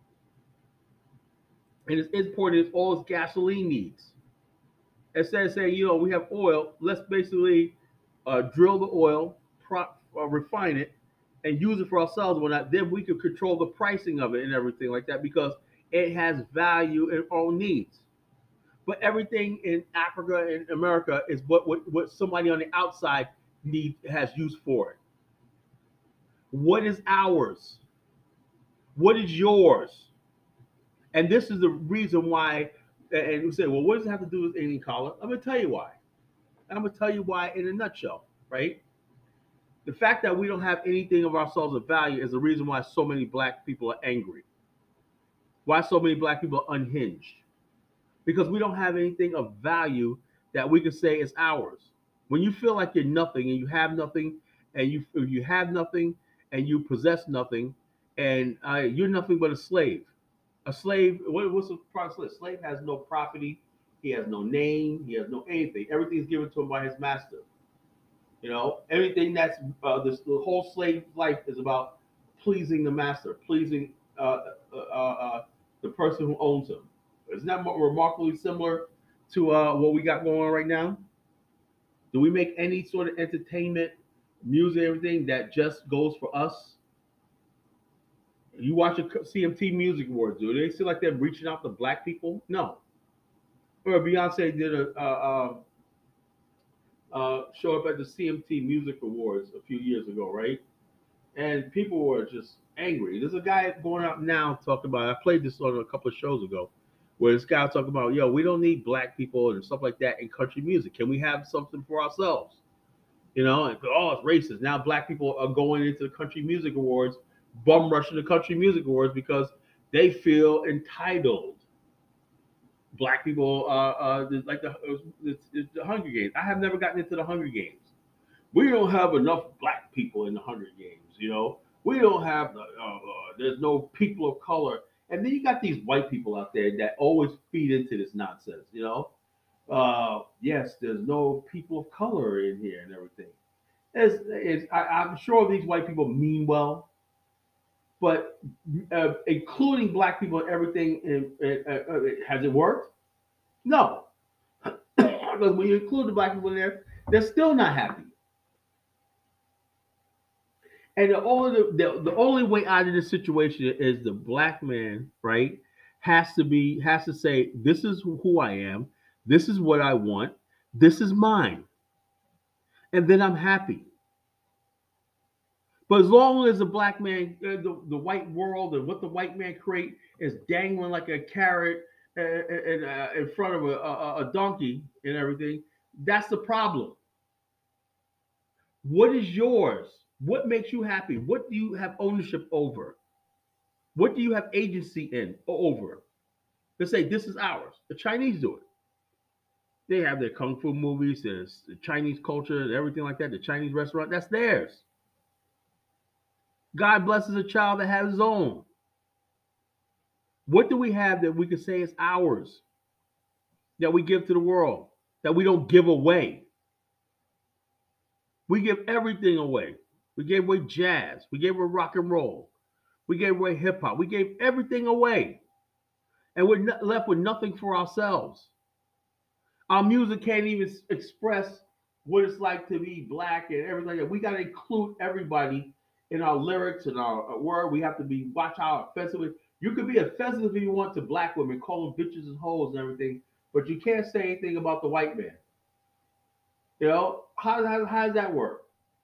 And it's importing all its gasoline needs. Instead of saying, you know, we have oil, let's basically drill the oil, refine it and use it for ourselves, then we can control the pricing of it and everything like that because it has value in our own needs. But everything in Africa and America is what somebody on the outside has use for it. What is ours? What is yours? And this is the reason why. And you say, well, what does it have to do with any color? I'm gonna tell you why. I'm gonna tell you why in a nutshell, right? The fact that we don't have anything of ourselves of value is the reason why so many black people are angry. Why so many black people are unhinged? Because we don't have anything of value that we can say is ours. When you feel like you're nothing and you have nothing, and you have nothing and you possess nothing, and you're nothing but a slave. A slave. What's the process? A slave has no property. He has no name. He has no anything. Everything is given to him by his master. You know, everything that's the whole slave life is about pleasing the master, pleasing the person who owns him. Isn't that remarkably similar to what we got going on right now? Do we make any sort of entertainment, music, everything that just goes for us? You watch a CMT Music Awards, do they feel like they're reaching out to black people? No. Or Beyonce did a show up at the CMT Music Awards a few years ago, right? And people were just angry. There's a guy going out now talking about, I played this on a couple of shows ago, where this guy talking about, yo, we don't need black people and stuff like that in country music. Can we have something for ourselves? You know, and oh, it's racist. Now black people are going into the country music awards, bum rushing the country music awards because they feel entitled. Black people like the Hunger Games. I have never gotten into the Hunger Games. We don't have enough black people in the Hunger Games. You know, we don't have there's no people of color. And then you got these white people out there that always feed into this nonsense. You know, yes, there's no people of color in here and everything. I'm sure these white people mean well, but including black people and everything, has it worked? No, because when you include the black people in there, they're still not happy. And the only way out of this situation is the black man, right? Has to say, this is who I am, this is what I want, this is mine, and then I'm happy. But as long as the black man, the white world, and what the white man create is dangling like a carrot in front of a donkey and everything, that's the problem. What is yours? What makes you happy? What do you have ownership over? What do you have agency in over? They say this is ours. The Chinese do it. They have their kung fu movies, there's the Chinese culture and everything like that. The Chinese restaurant, that's theirs. God blesses a child that has his own. What do we have that we can say is ours? That we give to the world, that we don't give away. We give everything away. We gave away jazz. We gave away rock and roll. We gave away hip hop. We gave everything away. And we're left with nothing for ourselves. Our music can't even express what it's like to be black and everything. We got to include everybody in our lyrics and our word. We have to watch how offensive. You could be offensive if you want to black women, call them bitches and hoes and everything, but you can't say anything about the white man. You know, how does that work?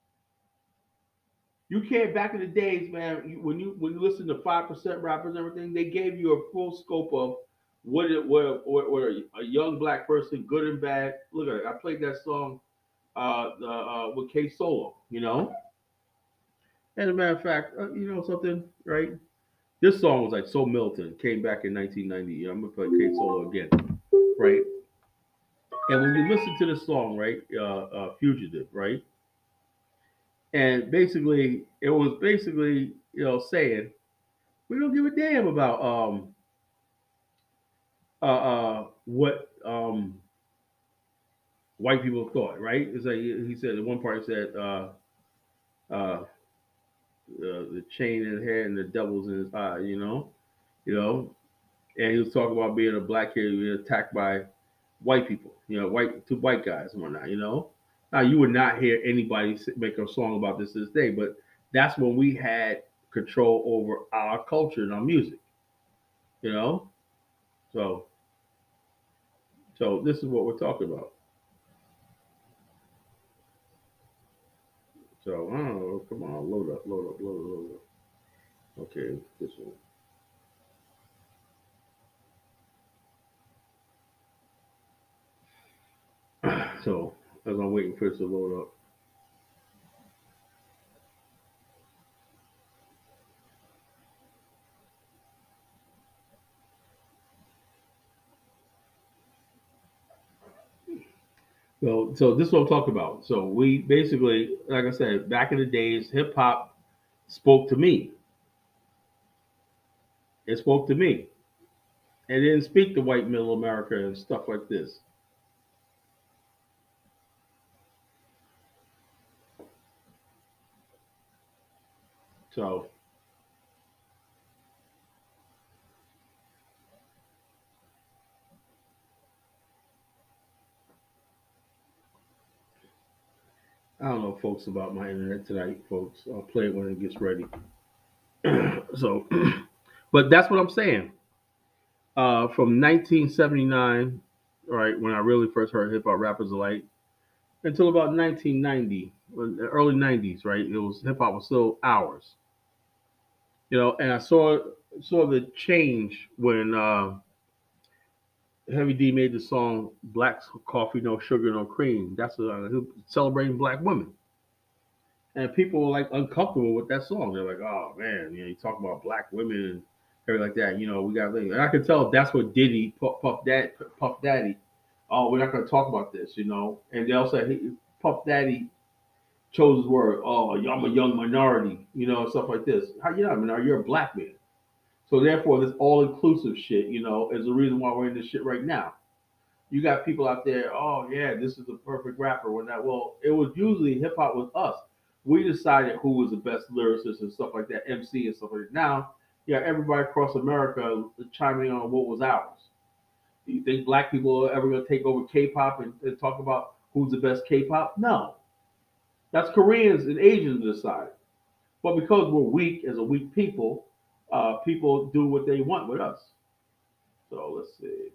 You can't. Back in the days, man, when you listen to 5% rappers and everything, they gave you a full scope of what a young black person, good and bad. Look at it. I played that song with K Solo. You know, as a matter of fact, you know something, right? This song was like so militant. Came back in 1990. I'm gonna play K Solo again, right? And when you listen to the song, right, Fugitive, right? And basically, it was basically, you know, saying, we don't give a damn about what white people thought, right? It's like he said in one part, he said, the chain in his head and the devil's in his eye, you know, and he was talking about being a black kid being attacked by white people, you know, two white guys and whatnot, you know. Now, you would not hear anybody make a song about this to this day, but that's when we had control over our culture and our music, you know? So, so this is what we're talking about. So, I don't know. Come on, load up, load up, load up, load up. Okay, this one. So, as I'm waiting for this to load up. So this is what I'm talking about. So we basically, like I said, back in the days, hip hop spoke to me. It spoke to me. It didn't speak to white middle America and stuff like this. So I don't know, folks, about my internet tonight, folks. I'll play it when it gets ready. So, but that's what I'm saying. From 1979, all right, when I really first heard hip hop rappers alike, until about 1990, the early 90s, right? It was hip hop was still ours, you know. And I saw the change when Heavy D made the song "Black Coffee, No Sugar, No Cream." That's celebrating black women, and people were like uncomfortable with that song. They're like, "Oh man, you talk about black women and everything like that." You know, we got, and I could tell that's what Diddy, Puff Daddy. Oh, we're not going to talk about this, you know. And they also Puff Daddy chose his word. Oh, I'm a young minority, you know, stuff like this. How you know? I mean, you're a black man. So therefore, this all inclusive shit, you know, is the reason why we're in this shit right now. You got people out there, oh yeah, this is the perfect rapper. When that, well, it was usually hip hop was us. We decided who was the best lyricist and stuff like that, MC and stuff like that. Now, yeah, everybody across America chiming in on what was ours. Do you think black people are ever gonna take over K-pop and talk about who's the best K-pop? No, that's Koreans and Asians decide. But because we're weak as a weak people, people do what they want with us. So let's see.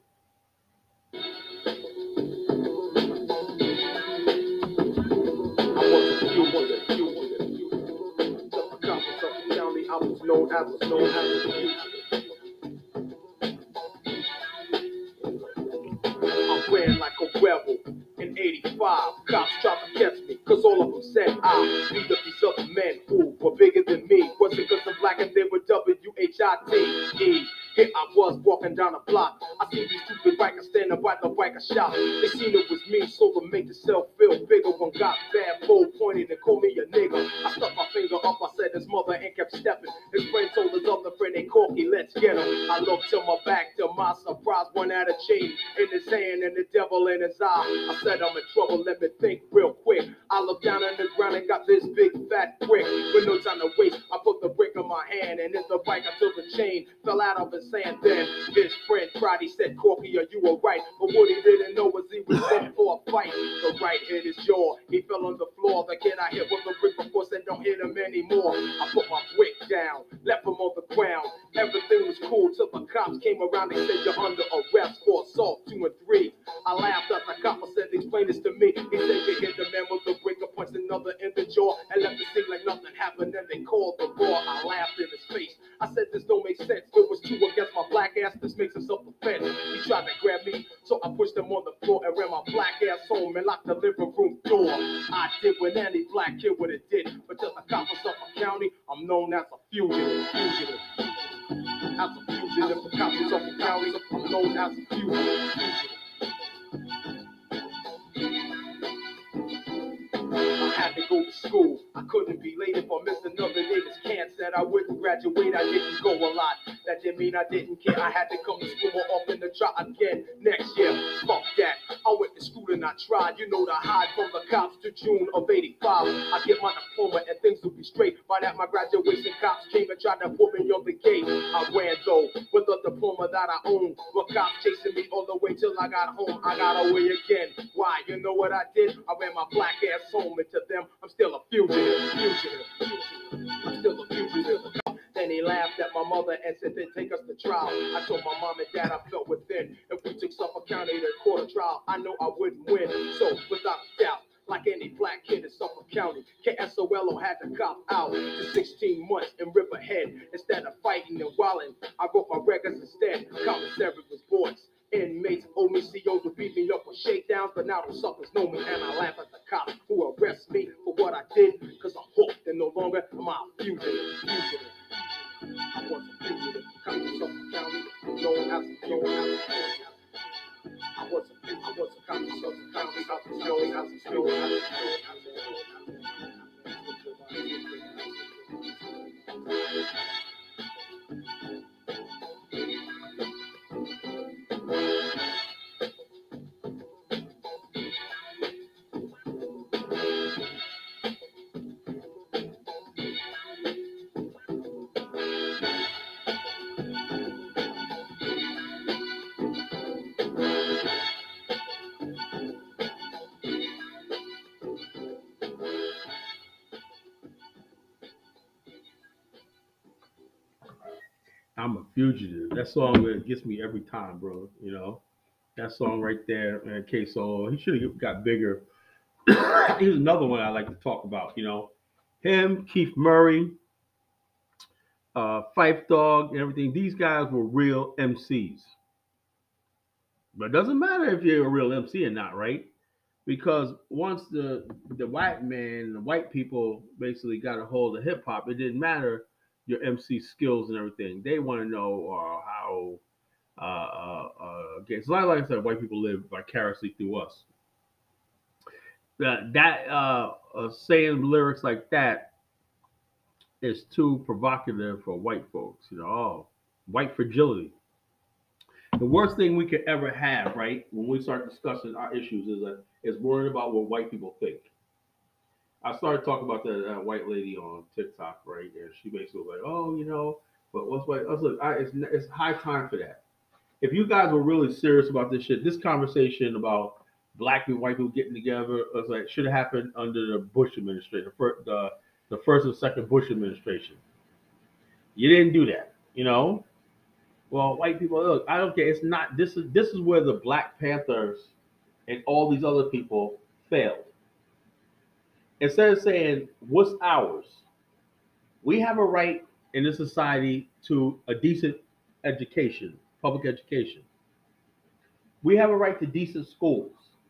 I was known as the future. I ran like a rebel in 85. Cops tried to catch me, cause all of them said I beat up these other men who were bigger than me. Wasn't cause I'm black and they were WHITE. Here I was walking down the block. I see these stupid bikers standing by the biker shop. They seen it was me, so to make themselves feel bigger. One got bad, bold, pointed and called me a nigga. I stuck my finger up, I said his mother and kept stepping. His friend told his other friend, they Corky, let's get him. I looked to my back, to my surprise, one had a chain in his hand and the devil in his eye. I said I'm in trouble, let me think real quick. I looked down on the ground and got this big fat brick. With no time to waste, I put the brick in my hand and hit the bike until the chain fell out of his hand. Then his friend cried, he said, Corky, are you alright? But what he didn't know was he was sent for a fight. The right hit his jaw, he fell on the floor. The kid I hit with the brick before said don't hit him anymore. I put my brick down, left him on the ground. Everything was cool till the cops came around. They said you're under arrest for assault 2 and 3. I laughed at the cop, I said explain this to me. He said you hit the man with the brick, I punched another in the jaw and left it seem like nothing happened. Then they called the law. I laughed in his face. I said this don't make sense. It was 2 against my black ass. This makes himself defense. He tried to grab me, so I pushed him on the floor and ran my black ass home and locked the living room door. I did what any black kid would have did, but just a cop of Suffolk County, I'm known as a fugitive. As a fugitive, a cop of Suffolk County, I'm known as a fugitive. I had to go to school. I couldn't be late if I missed another nigga's chance that I wouldn't graduate. I didn't go a lot. That didn't mean I didn't care. I had to come to school more often to try again next year. Fuck that. I went to school to even I tried, you know, to hide from the cops to June of 85. I get my diploma and things will be straight. Right at my graduation, cops came and tried to put me on the gate. I ran though with a diploma that I own. But cops chasing me all the way till I got home. I got away again. Why? You know what I did? I ran my black ass home, and to them, I'm still a fugitive. I'm still a fugitive. Then he laughed at my mother and said, then take us to trial. I told my mom and dad I felt within. If we took Suffolk County to court of trial, I know I wouldn't win. So without a doubt, like any black kid in Suffolk County, KSOLO had to cop out to 16 months in Riverhead. Instead of fighting and wilding, I wrote my records instead. Commissary was boys. Inmates owe me COs who beat me up for shakedowns, but now the suckers know me and I laugh at the cops who arrest me for what I did, cause I'm hooked and no longer am I a fugitive. I was a fugitive, coming to Suffolk County, known as I was a coming to Suffolk County, known as I'm a fugitive. That song gets me every time, bro. You know, that song right there, man. K-Solo, he should have got bigger. Here's another one I like to talk about. You know, him, Keith Murray, Phife Dawg, and everything. These guys were real MCs. But it doesn't matter if you're a real MC or not, right? Because once the white man, the white people basically got a hold of hip hop, it didn't matter your MC skills and everything. They want to know how. Again, so like I said, white people live vicariously through us. Saying lyrics like that is too provocative for white folks. You know, oh, white fragility. The worst thing we could ever have, right, when we start discussing our issues is worrying about what white people think. I started talking about that white lady on TikTok, right, and she basically was like, oh, you know, but what's white? I was like, it's high time for that. If you guys were really serious about this shit, this conversation about black and white people getting together was like should have happened under the Bush administration, the first and second Bush administration. You didn't do that, you know. Well, white people, look, I don't care. It's not. This is where the Black Panthers and all these other people failed. Instead of saying what's ours, we have a right in this society to a decent education, public education. We have a right to decent schools.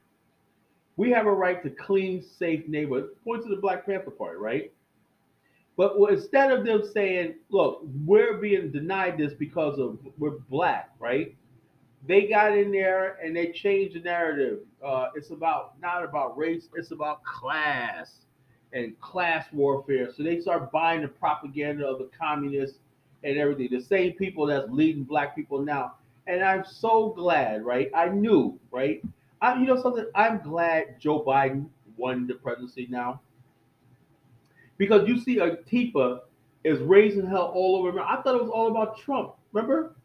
We have a right to clean, safe neighborhoods. Point to the Black Panther Party, right? But instead of them saying, look, we're being denied this because of we're black, right? They got in there and they changed the narrative. It's not about race, it's about class and class warfare. So they start buying the propaganda of the communists and everything. The same people that's leading black people now. And I'm so glad, right? I knew, right? You know something? I'm glad Joe Biden won the presidency now. Because you see Antifa is raising hell all over. I thought it was all about Trump. Remember?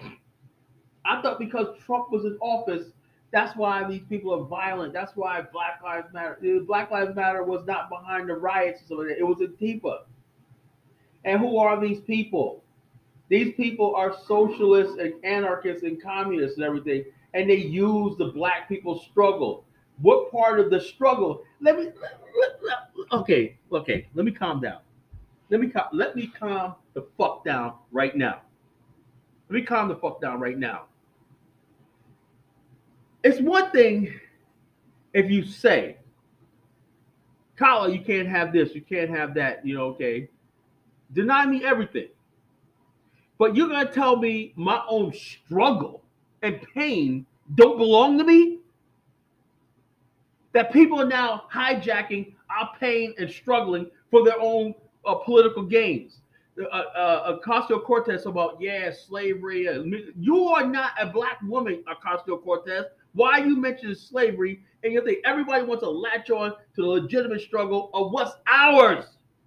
I thought because Trump was in office, that's why these people are violent. That's why Black Lives Matter. Black Lives Matter was not behind the riots. It was Antifa. And who are these people? These people are socialists and anarchists and communists and everything. And they use the black people's struggle. What part of the struggle? Okay. Let me calm down. Let me calm the fuck down right now. Let me calm the fuck down right now. It's one thing if you say, Kala, you can't have this, you can't have that, you know, okay. Deny me everything. But you're gonna tell me my own struggle and pain don't belong to me? That people are now hijacking our pain and struggling for their own political gains. Ocasio-Cortez about, slavery. You are not a black woman, Ocasio-Cortez. Why are you mentioning slavery? And you think everybody wants to latch on to the legitimate struggle of what's ours.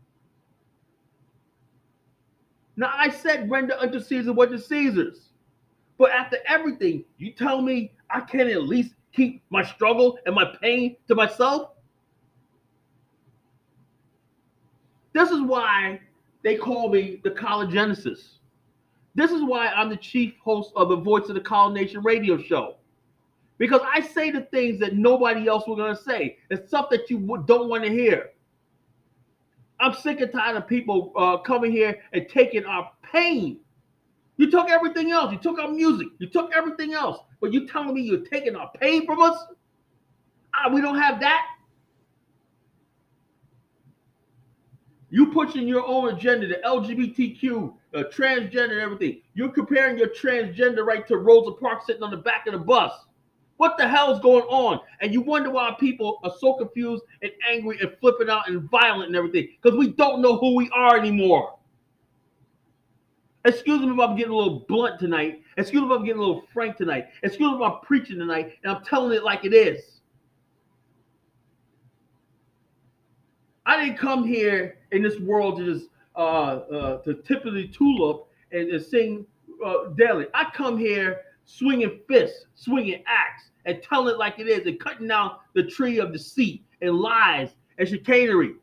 Now, I said render unto Caesar what is Caesar's. But after everything, you tell me I can't at least keep my struggle and my pain to myself? This is why they call me the College Genesis. This is why I'm the chief host of the Voice of the College Nation radio show. Because I say the things that nobody else was going to say. It's stuff that you don't want to hear. I'm sick and tired of people coming here and taking our pain. You took everything else. You took our music. You took everything else. But you telling me you're taking our pain from us? We don't have that. You pushing your own agenda, the LGBTQ, transgender and everything. You're comparing your transgender right to Rosa Parks sitting on the back of the bus. What the hell is going on? And you wonder why people are so confused and angry and flipping out and violent and everything. Because we don't know who we are anymore. Excuse me if I'm getting a little blunt tonight. Excuse me if I'm getting a little frank tonight. Excuse me if I'm preaching tonight and I'm telling it like it is. I didn't come here in this world to just to tip of the tulip and sing daily. I come here swinging fists, swinging axe, and telling it like it is, and cutting down the tree of deceit and lies and chicanery.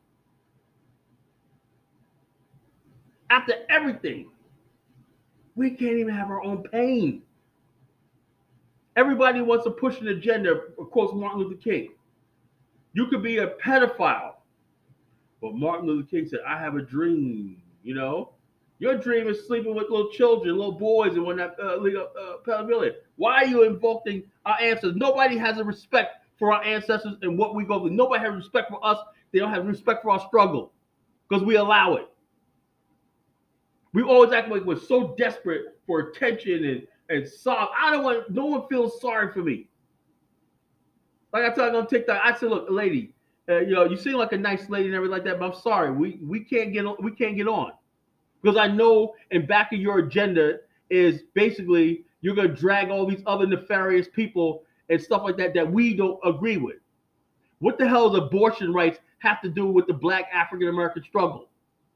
After everything, we can't even have our own pain. Everybody wants to push an agenda, of course, Martin Luther King. You could be a pedophile. But Martin Luther King said, I have a dream, you know. Your dream is sleeping with little children, little boys, and whatnot, pedophilia. Why are you invoking our ancestors? Nobody has a respect for our ancestors and what we go through. Nobody has respect for us. They don't have respect for our struggle because we allow it. We always act like we're so desperate for attention and soft. No one feels sorry for me. Like I told you on TikTok, I said, look, lady, you seem like a nice lady and everything like that, but I'm sorry, we can't get on. Because I know in back of your agenda is basically you're going to drag all these other nefarious people and stuff like that we don't agree with. What the hell does abortion rights have to do with the black African-American struggle?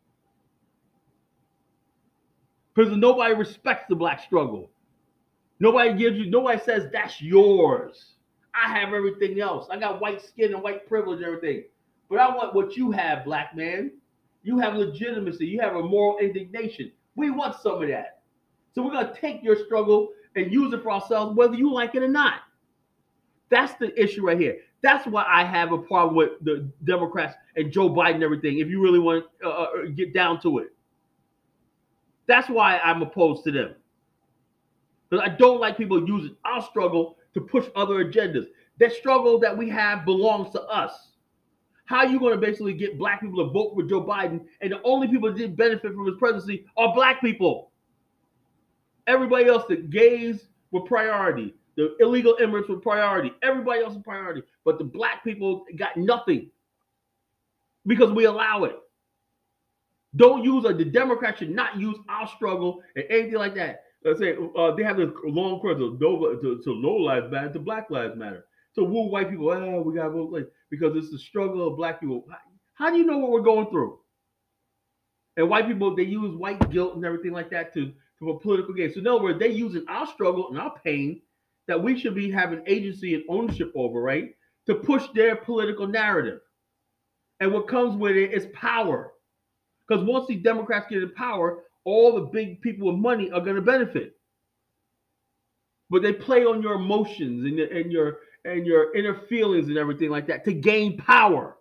Because nobody respects the black struggle. Nobody says that's yours. I have everything else. I got white skin and white privilege and everything. But I want what you have, black man. You have legitimacy. You have a moral indignation. We want some of that. So we're going to take your struggle and use it for ourselves, whether you like it or not. That's the issue right here. That's why I have a problem with the Democrats and Joe Biden and everything, if you really want to get down to it. That's why I'm opposed to them. Because I don't like people using our struggle to push other agendas. That struggle that we have belongs to us. How are you going to basically get black people to vote for Joe Biden, and the only people that didn't benefit from his presidency are black people? Everybody else, the gays were priority. The illegal immigrants were priority. Everybody else was priority. But the black people got nothing because we allow it. The Democrats should not use our struggle and anything like that. Let's say they have this long course of no lives matter to Black Lives Matter. So woo white people, we got to vote like, because it's the struggle of black people. How do you know what we're going through? And white people, they use white guilt and everything like that to a political game. So in other words, they're using our struggle and our pain that we should be having agency and ownership over, right? To push their political narrative. And what comes with it is power. Because once these Democrats get in power, all the big people with money are going to benefit. But they play on your emotions and your inner feelings and everything like that to gain power.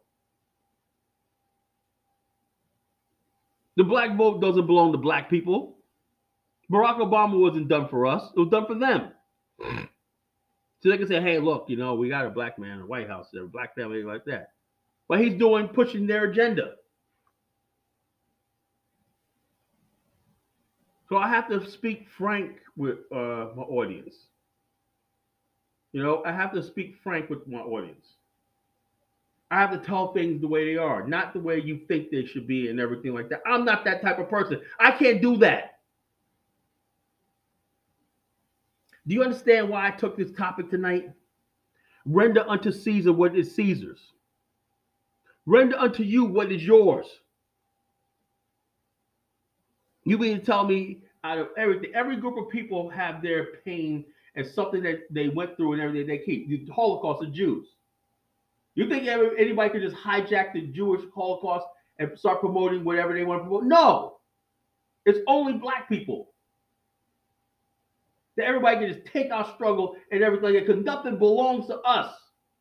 The black vote doesn't belong to black people. Barack Obama wasn't done for us. It was done for them. So they can say, hey, look, we got a black man in the White House, a black family like that. But he's pushing their agenda. So I have to speak frank with my audience. I have to speak frank with my audience. I have to tell things the way they are, not the way you think they should be and everything like that. I'm not that type of person. I can't do that. Do you understand why I took this topic tonight? Render unto Caesar what is Caesar's. Render unto you what is yours. You mean to tell me out of everything, every group of people have their pain and something that they went through and everything they keep. The Holocaust of Jews. You think anybody could just hijack the Jewish Holocaust and start promoting whatever they want to promote? No. It's only black people. That everybody can just take our struggle and everything, because nothing belongs to us.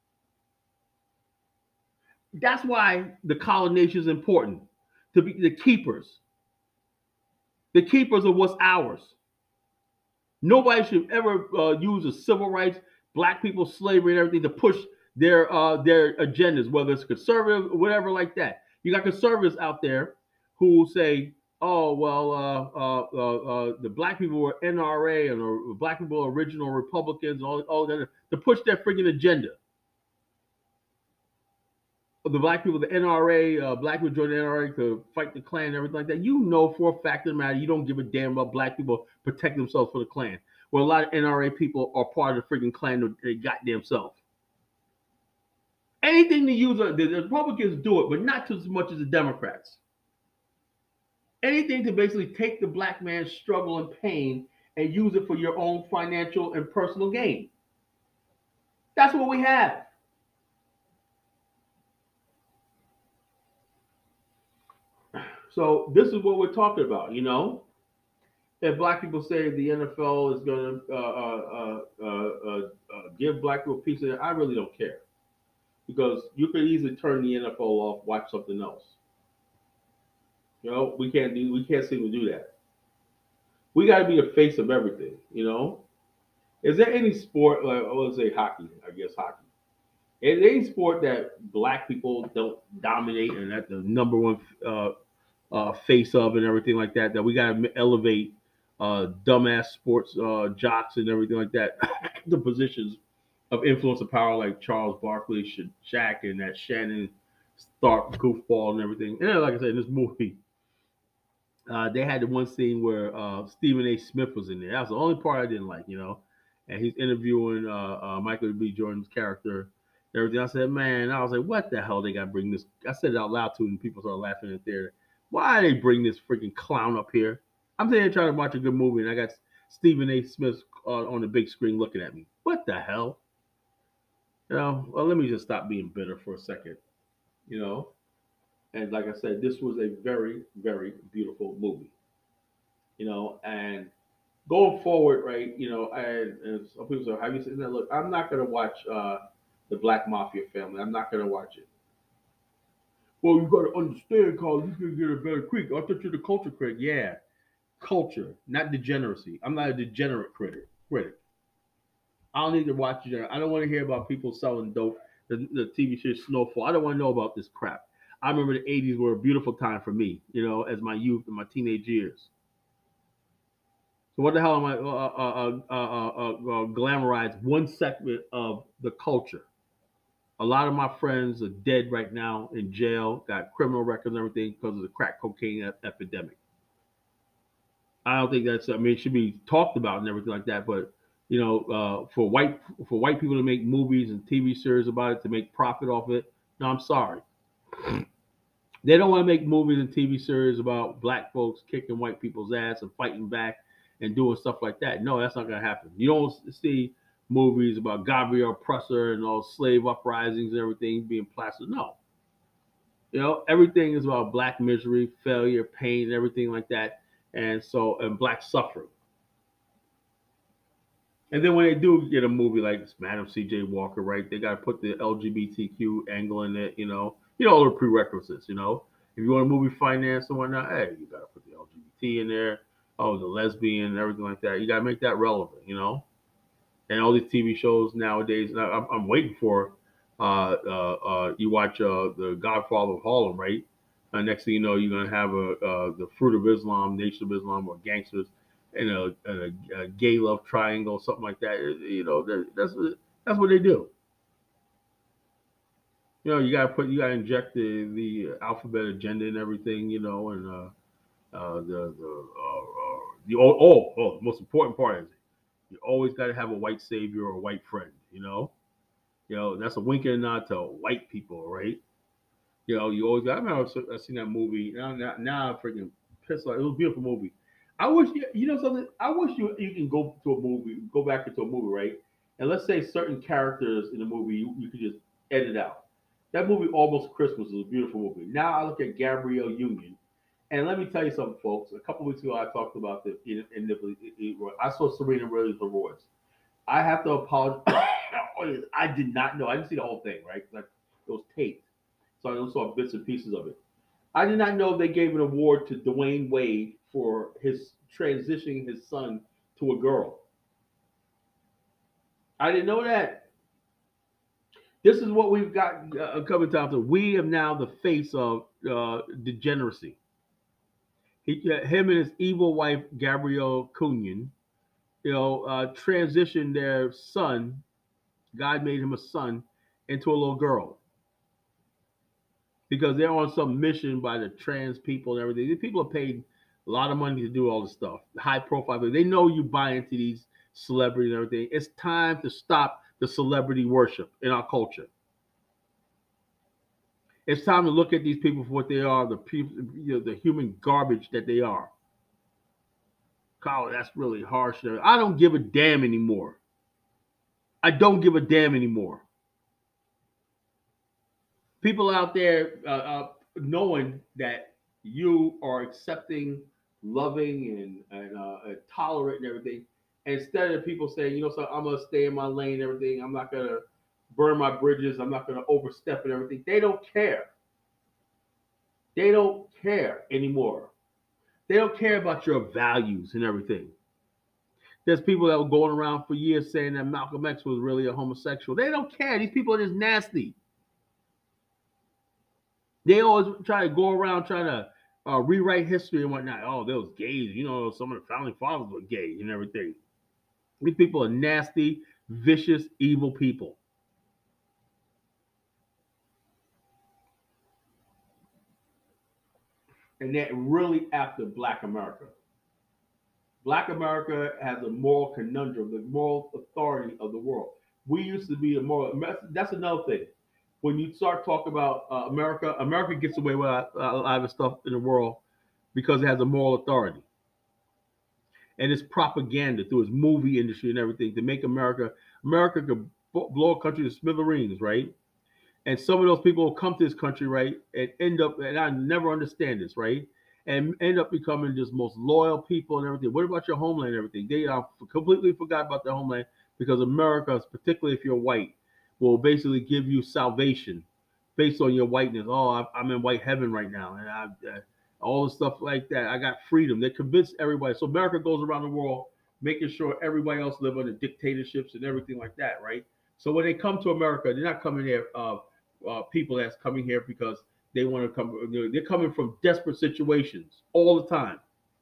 That's why the colonization is important, to be the keepers. The keepers of what's ours. Nobody should ever use the civil rights, black people, slavery, and everything to push their agendas, whether it's conservative, whatever like that. You got conservatives out there who say, "Oh well, the black people were NRA and the black people are original Republicans, and all that to push their freaking agenda." The black people, the NRA, black people joined the NRA to fight the Klan and everything like that. You know for a fact of the matter, you don't give a damn about black people protecting themselves for the Klan. Well, a lot of NRA people are part of the freaking Klan, their goddamn self. Anything to use, the Republicans do it, but not as much as the Democrats. Anything to basically take the black man's struggle and pain and use it for your own financial and personal gain. That's what we have. So this is what we're talking about, you know. If black people say the NFL is going to give black people a piece of it, I really don't care, because you could easily turn the NFL off, watch something else. You know, we can't seem to do that. We got to be the face of everything. You know, is there any sport, like I would say hockey? I guess hockey. Is there any sport that black people don't dominate and that's the number one face of and everything like that? That we got to elevate dumbass sports jocks and everything like that, the positions of influence and power, like Charles Barkley, Shaq, and that Shannon Stark goofball and everything. And then, like I said, in this movie, they had the one scene where Stephen A. Smith was in there. That was the only part I didn't like, you know. And he's interviewing Michael B. Jordan's character and everything. I said, man, I was like, what the hell they got to bring this? I said it out loud too, and people started laughing in the theater. Why they bring this freaking clown up here? I'm sitting here trying to watch a good movie, and I got Stephen A. Smith on the big screen looking at me. What the hell? You know, well, let me just stop being bitter for a second, you know. And like I said, this was a very, very beautiful movie, you know. And going forward, right, you know, and some people say, have you seen that? Look, I'm not going to watch the Black Mafia Family. I'm not going to watch it. Well, you got to understand, Carl, you can get a better critic. I thought you're the culture critic. Yeah, culture, not degeneracy. I'm not a degenerate critic. I don't need to watch it. I don't want to hear about people selling dope. The TV show Snowfall. I don't want to know about this crap. I remember the 80s were a beautiful time for me, you know, as my youth and my teenage years. So what the hell am I glamorize one segment of the culture? A lot of my friends are dead right now in jail, got criminal records and everything because of the crack cocaine epidemic. I don't think that's, I mean, it should be talked about and everything like that, but you know, for white people to make movies and TV series about it to make profit off it, no, I'm sorry. They don't want to make movies and TV series about black folks kicking white people's ass and fighting back and doing stuff like that. No, that's not going to happen. You don't see movies about Gabriel Prosser and all slave uprisings and everything being plastered. No. You know, everything is about black misery, failure, pain, and everything like that. And black suffering. And then when they do get a movie like Madam C.J. Walker, right, they got to put the LGBTQ angle in it, you know all the prerequisites, you know. If you want a movie finance and whatnot, hey, you got to put the LGBT in there, the lesbian and everything like that. You got to make that relevant, you know. And all these TV shows nowadays, and I'm waiting for, you watch The Godfather of Harlem, right? Next thing you know, you're going to have the Fruit of Islam, Nation of Islam, or Gangsters, and a gay love triangle, something like that. You know, that's what they do. You gotta inject the alphabet agenda and everything, and the most important part is you always got to have a white savior or a white friend. That's a wink and a nod to white people, right? You always got. I remember I seen that movie. Now I'm freaking pissed off. It was a beautiful movie. I wish you know something. I wish you can go to a movie, go back into a movie, right? And let's say certain characters in the movie you could just edit out. That movie, Almost Christmas, is a beautiful movie. Now I look at Gabrielle Union, and let me tell you something, folks. A couple weeks ago, I talked about I saw Serena Williams awards. I have to apologize. I did not know. I didn't see the whole thing, right? Like it was taped, so I only saw bits and pieces of it. I did not know they gave an award to Dwayne Wade for his transitioning his son to a girl. I didn't know that. This is what we've got coming to. We have now the face of degeneracy. Him and his evil wife Gabrielle Cunyon, transitioned their son. God made him a son into a little girl because they're on some mission by the trans people and everything. These people are paid a lot of money to do all this stuff, high profile. They know you buy into these celebrities and everything. It's time to stop the celebrity worship in our culture. It's time to look at these people for what they are, the people, the human garbage that they are. Colin, that's really harsh. I don't give a damn anymore. I don't give a damn anymore. People out there knowing that you are accepting, loving, and tolerant and everything, instead of people saying, so I'm gonna stay in my lane and everything. I'm not gonna burn my bridges. I'm not gonna overstep and everything. They don't care. They don't care anymore. They don't care about your values and everything. There's people that were going around for years saying that Malcolm X was really a homosexual. They don't care. These people are just nasty. They always try to go around trying to rewrite history and whatnot. Oh, there was gays. Some of the founding fathers were gay and everything. These people are nasty, vicious, evil people. And they're really after Black America. Black America has a moral conundrum, the moral authority of the world. We used to be the moral. That's another thing. When you start talking about America, America gets away with a lot of stuff in the world because it has a moral authority. And it's propaganda through its movie industry and everything to make America could blow a country to smithereens, right? And some of those people will come to this country, right, and end up, and I never understand this, right, and end up becoming just most loyal people and everything. What about your homeland and everything? They completely forgot about their homeland because America, particularly if you're white, will basically give you salvation based on your whiteness. Oh, I'm in white heaven right now, and all the stuff like that. I got freedom. They convince everybody. So America goes around the world making sure everybody else live under dictatorships and everything like that, right? So when they come to America, they're not coming here. People that's coming here because they want to come. They're coming from desperate situations all the time.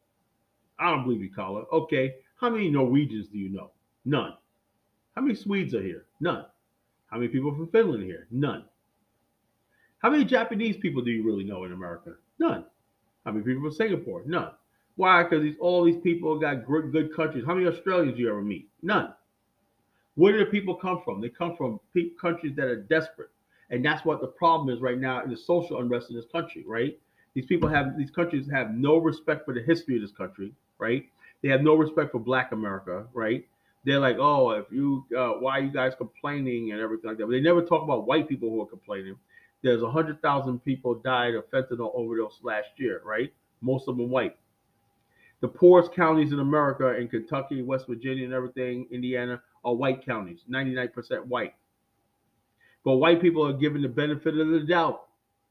I don't believe you, Colin. Okay, how many Norwegians do you know? None. How many Swedes are here? None. How many people from Finland are here? None. How many Japanese people do you really know in America? None. How many people from Singapore? None. Why? Because all these people got good countries. How many Australians do you ever meet? None. Where do the people come from? They come from countries that are desperate. And that's what the problem is right now in the social unrest in this country, right? These countries have no respect for the history of this country, right? They have no respect for Black America, right? They're like, oh, why are you guys complaining and everything like that? But they never talk about white people who are complaining. There's 100,000 people died of fentanyl overdose last year, right? Most of them white. The poorest counties in America, in Kentucky, West Virginia, and everything, Indiana, are white counties, 99% white. But white people are given the benefit of the doubt.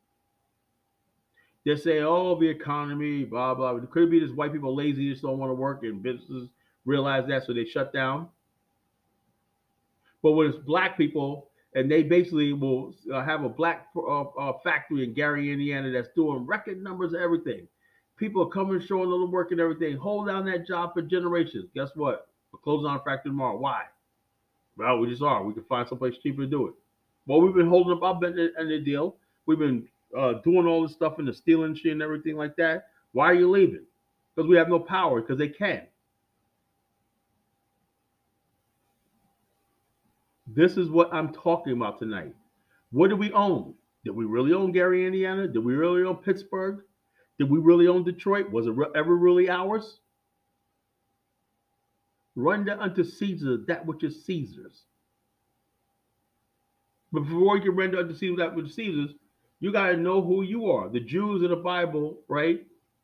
They say, oh, the economy, blah, blah. It could be this white people lazy, just don't want to work, and businesses realize that, so they shut down. But when it's Black people, and they basically will have a Black factory in Gary, Indiana, that's doing record numbers of everything. People are coming, showing them work and everything. Hold down that job for generations. Guess what? We're closing our factory tomorrow. Why? Well, we just are. We can find someplace cheaper to do it. Well, we've been holding up our end of the deal. We've been doing all this stuff in the steel industry and everything like that. Why are you leaving? Because we have no power. Because they can. This is what I'm talking about tonight. What do we own? Did we really own Gary, Indiana? Did we really own Pittsburgh? Did we really own Detroit? Was it ever really ours? Render unto Caesar that which is Caesar's. But before you can render unto Caesar that which is Caesar's, you got to know who you are. The Jews in the Bible, right?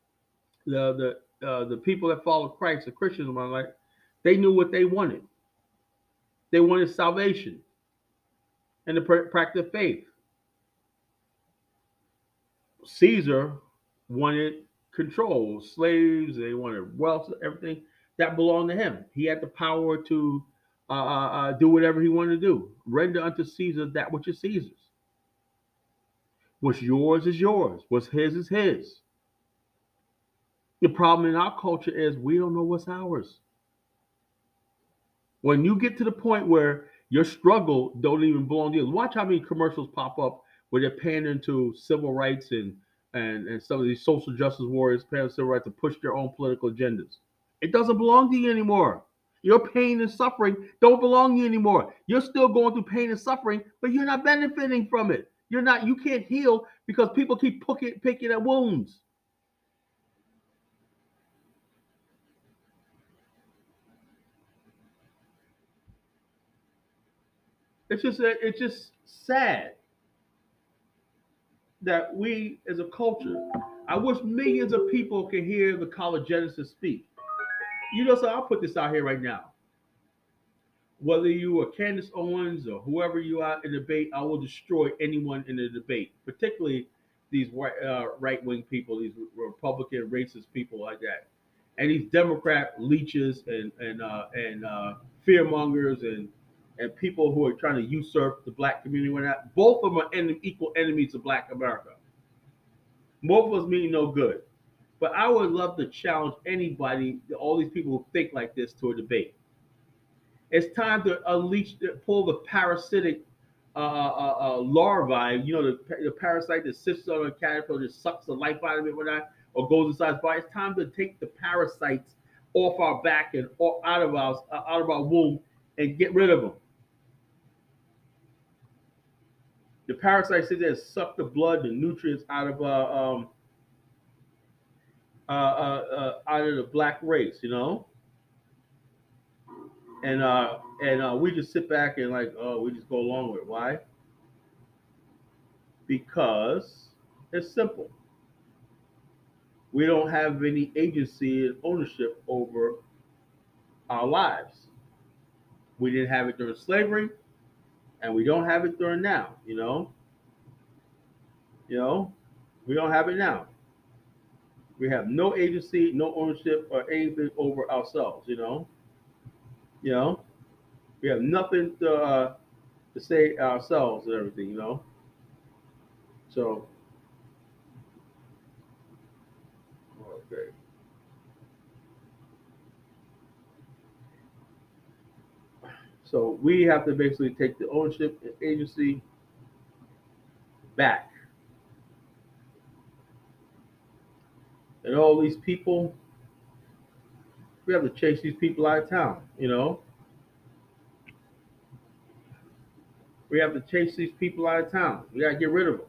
The people that follow Christ, the Christians, like, they knew what they wanted. They wanted salvation and the practice of faith. Caesar wanted control, slaves. They wanted wealth, everything that belonged to him. He had the power to do whatever he wanted to do. Render unto Caesar that which is Caesar's. What's yours is yours. What's his is his. The problem in our culture is we don't know what's ours. When you get to the point where your struggle don't even belong to you, watch how many commercials pop up where they're pandering to civil rights and some of these social justice warriors pandering to civil rights to push their own political agendas. It doesn't belong to you anymore. Your pain and suffering don't belong to you anymore. You're still going through pain and suffering, but you're not benefiting from it. You can't heal because people keep picking at wounds. It's just sad that we as a culture, I wish millions of people could hear the College Genesis speak. So I'll put this out here right now. Whether you are Candace Owens or whoever you are in the debate, I will destroy anyone in the debate, particularly these right-wing people, these Republican racist people like that, and these Democrat leeches and fearmongers and people who are trying to usurp the black community. Both of them are equal enemies of Black America. Both of us mean no good. But I would love to challenge anybody, all these people who think like this, to a debate. It's time to pull the parasitic larvae, the parasite that sits on a caterpillar, just sucks the life out of it, or goes inside its body. It's time to take the parasites off our back and out of our womb and get rid of them. The parasites sit there and suck the blood, the nutrients out of the black race, and we just sit back and we just go along with it. Why? Because it's simple. We don't have any agency and ownership over our lives. We didn't have it during slavery, and we don't have it during now. We don't have it now. We have no agency, no ownership, or anything over ourselves. We have nothing to say ourselves and everything. So, okay. So we have to basically take the ownership and agency back. And all these people, we have to chase these people out of town, We have to chase these people out of town. We got to get rid of them.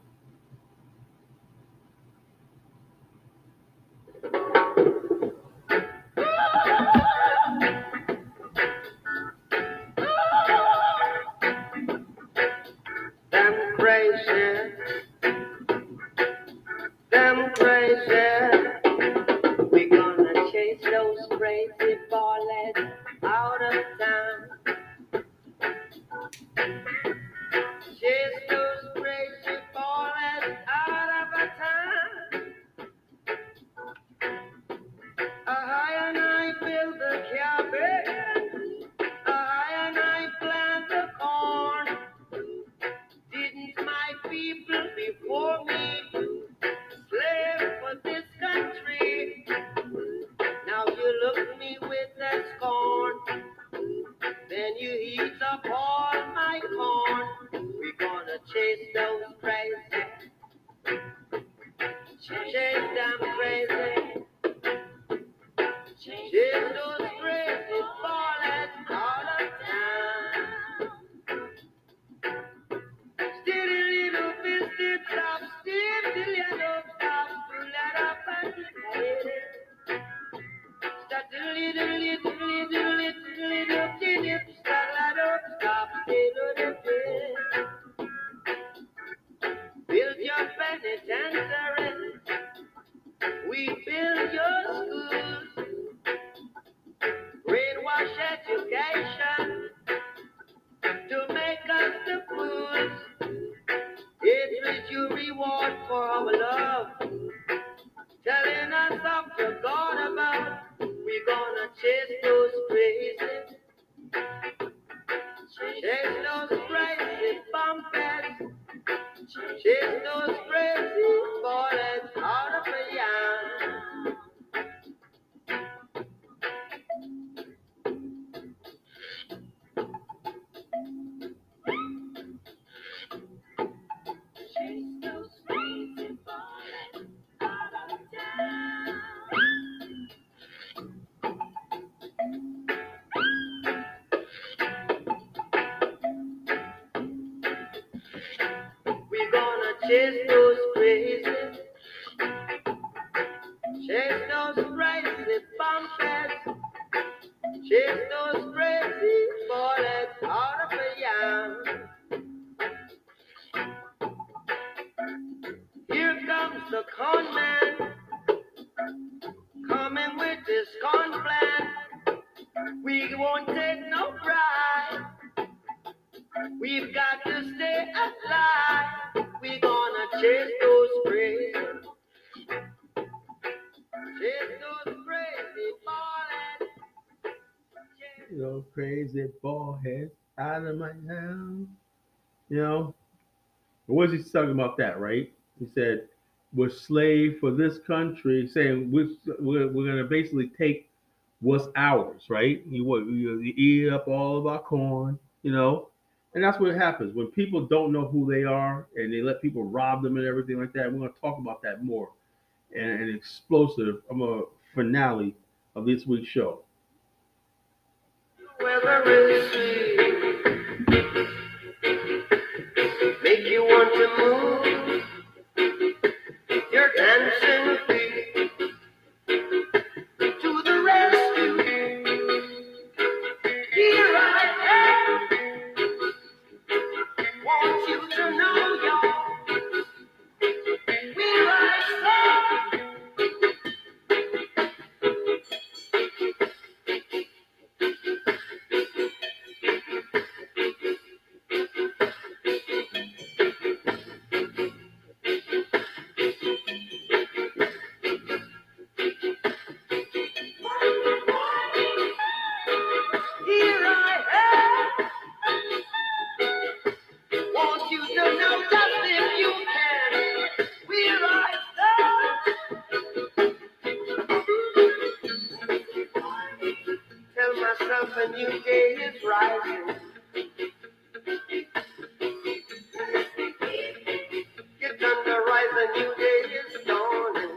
Them crazy. We're gonna chase those crazy ballers out of town. Chase those crazy ballers out of town. I and I build the cabin. I and I plant the corn. Didn't my people before me slave for this country? Now you look at me with that scorn. Then you eat up all my corn. chase those crazy, chase them crazy, chase those crazy bullets all the time. Still a little bit stop, still till you don't stop, to let up and hide it. Start a little bit, start let up, stop, still a bit. Build your penitentiary, we build your schools, brainwash education to make us the fools. Hatred you reward for our love, telling us of the God above. We gonna chase those crazy, chase those crazy bumpers, chase those crazy bullets out of the yard. Chase those crazy bullets out of the town. We're gonna chase those crazy, chase those crazy bumpers, chase those crazy bullets out of the yard. Here comes the con man, coming with his con plan. We won't take no bribe. We've got to stay alive. We're gonna chase those crazy, chase those crazy bullets. Those crazy ball heads out of my house. You know, what was he talking about that, right? He said, we're slave for this country, saying we're going to basically take what's ours, right? You eat up all of our corn, you know? And that's what happens when people don't know who they are and they let people rob them and everything like that. We're going to talk about that more and an explosive finale of this week's show. Weather is sweet, make you want to move your dancing feet to the rescue. Here I am, want you to know, y'all, we're right there. Here I am, want you to know just if you can, we're right there. Tell myself a new day is rising. Get on the rise, a new day is dawning.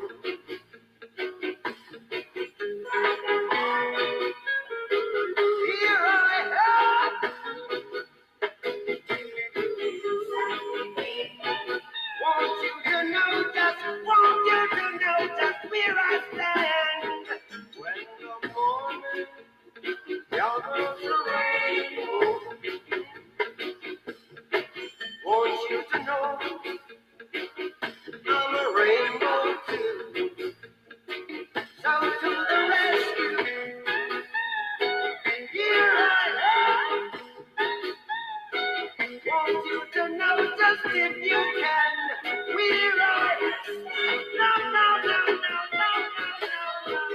Here I am. Want you to know just where I stand. When the morning gathers around, want you to know I'm a rainbow too. So to the rescue, here I am. Want you to know just if you can, we're right. No, no, no, no, no, no, no.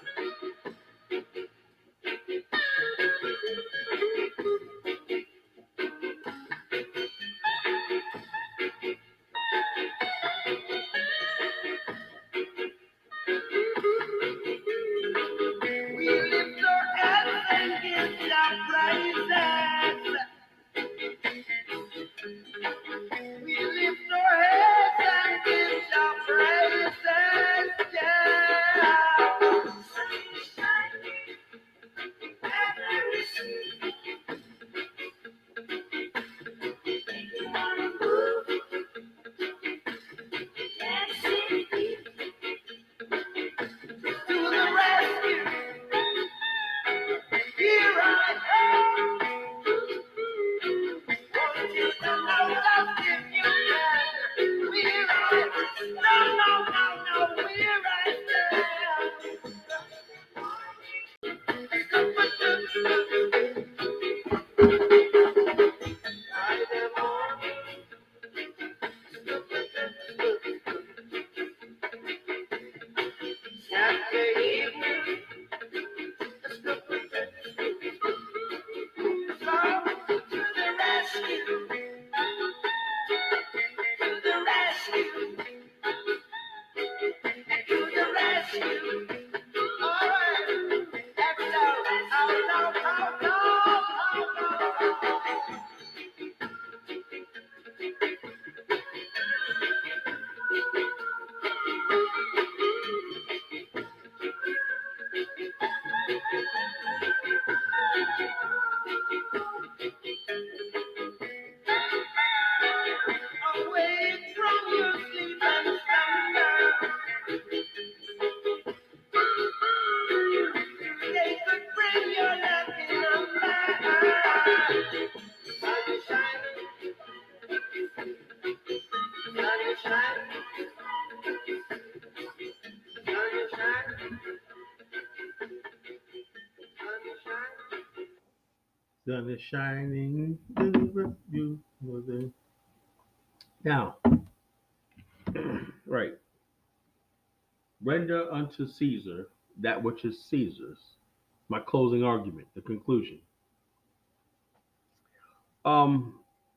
We lift our hands and give our praises. shine. Sun you shine. Sun you shine. Sun is shining. You were there. Now, right. Render unto Caesar that which is Caesar's. My closing argument, the conclusion. Um,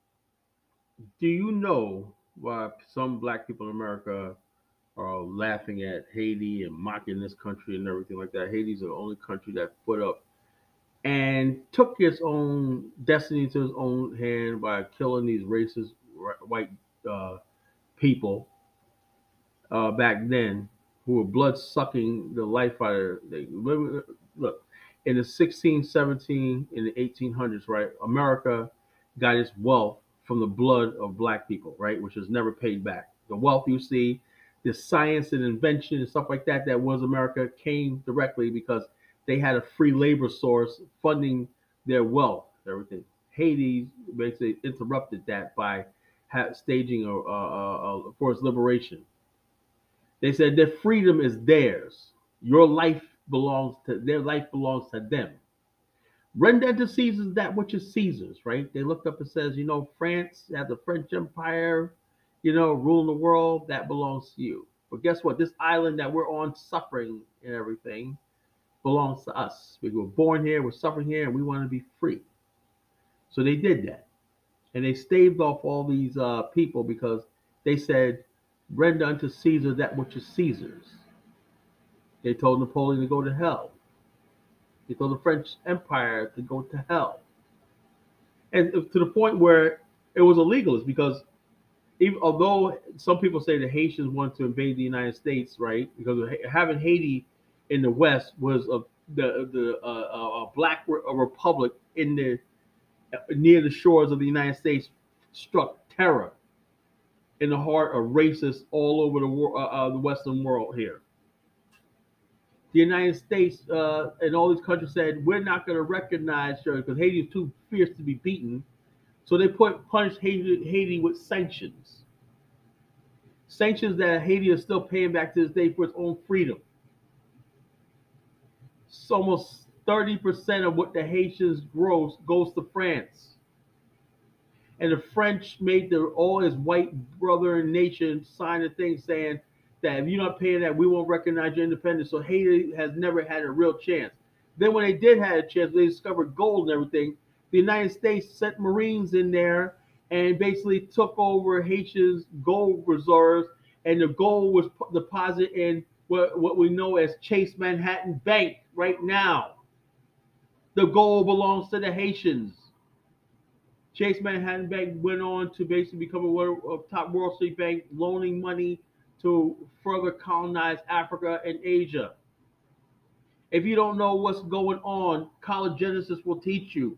do you know why some black people in America are laughing at Haiti and mocking this country and everything like that? Haiti's the only country that put up and took its own destiny to its own hand by killing these racist white uh, people back then who were blood sucking the life out of they look in the 16, 17, in the 1800s, right? America got its wealth from the blood of black people, right? Which is never paid back. The wealth you see, the science and invention and stuff like that that was America came directly because they had a free labor source funding their wealth, everything. Haiti basically interrupted that by staging for its liberation. They said their freedom is theirs. Your life belongs to their life belongs to them. Render unto Caesar that which is Caesar's, right? They looked up and says, France had the French Empire, ruling the world, that belongs to you. But guess what? This island that we're on suffering and everything belongs to us. We were born here, we're suffering here, and we want to be free. So they did that. And they staved off all these people because they said, render unto Caesar that which is Caesar's. They told Napoleon to go to hell. They told the French Empire to go to hell. And to the point where it was illegal, because although some people say the Haitians wanted to invade the United States, right? Because having Haiti in the West was a black republic in the near the shores of the United States, struck terror in the heart of racists all over the Western world here. The United States and all these countries said, we're not going to recognize you because Haiti is too fierce to be beaten. So they punished Haiti with sanctions. Sanctions that Haiti is still paying back to this day for its own freedom. It's almost 30% of what the Haitians gross goes to France. And the French made all his white brother nation sign a thing saying that if you're not paying that, we won't recognize your independence. So Haiti has never had a real chance. Then when they did have a chance, they discovered gold and everything. The United States sent Marines in there and basically took over Haiti's gold reserves, and the gold was deposited in what we know as Chase Manhattan Bank right now. The gold belongs to the Haitians. Chase Manhattan Bank went on to basically become a top Wall Street bank, loaning money to further colonize Africa and Asia. If you don't know what's going on, College Genesis will teach you.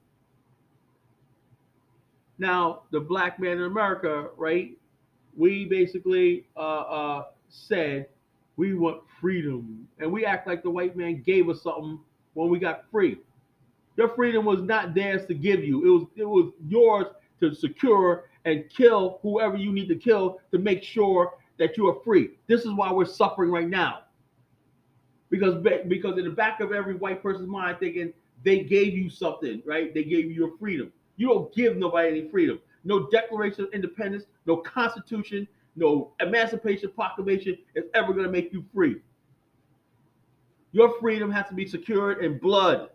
Now, the black man in America, right? We basically said we want freedom, and we act like the white man gave us something when we got free. Your freedom was not theirs to give you. It was yours to secure and kill whoever you need to kill to make sure that you are free. This is why we're suffering right now. Because in the back of every white person's mind, thinking they gave you something, right? They gave you your freedom. You don't give nobody any freedom. No Declaration of Independence, no Constitution, no Emancipation Proclamation is ever going to make you free. Your freedom has to be secured in blood.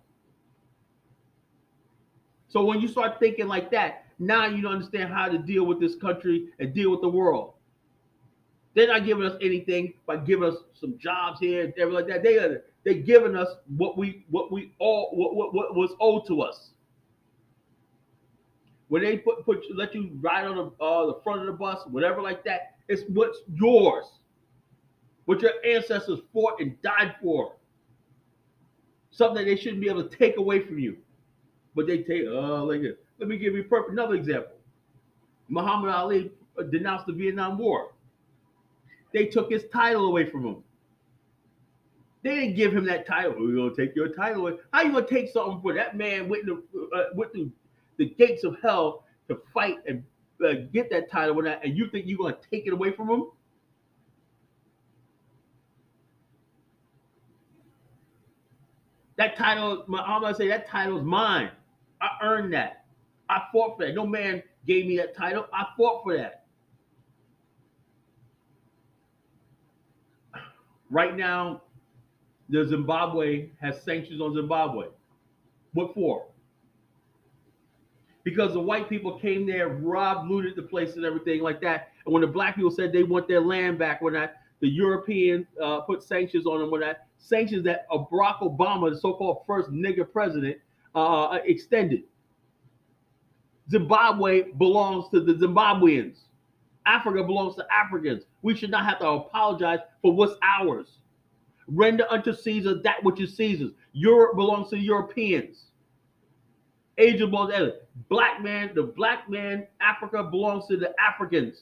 So when you start thinking like that, now you don't understand how to deal with this country and deal with the world. They're not giving us anything by giving us some jobs here and everything like that. They're giving us what was owed to us. When they let you ride on the front of the bus, whatever like that, it's what's yours, what your ancestors fought and died for. Something they shouldn't be able to take away from you. But they take, like this. Let me give you another example. Muhammad Ali denounced the Vietnam War. They took his title away from him. They didn't give him that title. We're going to take your title away. How you going to take something for that man went through the gates of hell to fight and get that title and you think you're going to take it away from him? That title, I'm going to say that title is mine. I earned that. I fought for that. No man gave me that title. I fought for that. Right now, the Zimbabwe has sanctions on Zimbabwe. What for? Because the white people came there, robbed, looted the place and everything like that. And when the black people said they want their land back, when the European put sanctions on them, when that sanctions that Barack Obama, the so-called first nigger president, extended. Zimbabwe belongs to the Zimbabweans. Africa belongs to Africans. We should not have to apologize for what's ours. Render unto Caesar that which is Caesar's. Europe belongs to the Europeans. Asia belongs to the black man, Africa belongs to the Africans.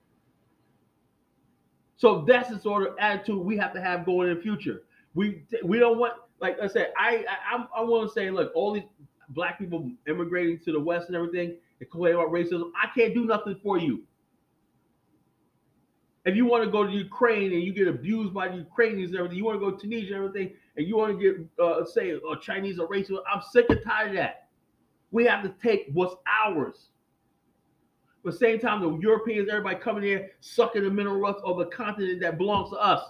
So that's the sort of attitude we have to have going in the future. We don't want, like I said, I want to say, look, all these black people immigrating to the West and everything, and complain about racism. I can't do nothing for you. If you want to go to Ukraine and you get abused by the Ukrainians and everything, you want to go to Tunisia and everything, and you want to get say Chinese are racist, I'm sick and tired of that. We have to take what's ours. But at the same time, the Europeans, everybody coming here, sucking the mineral wealth of the continent that belongs to us.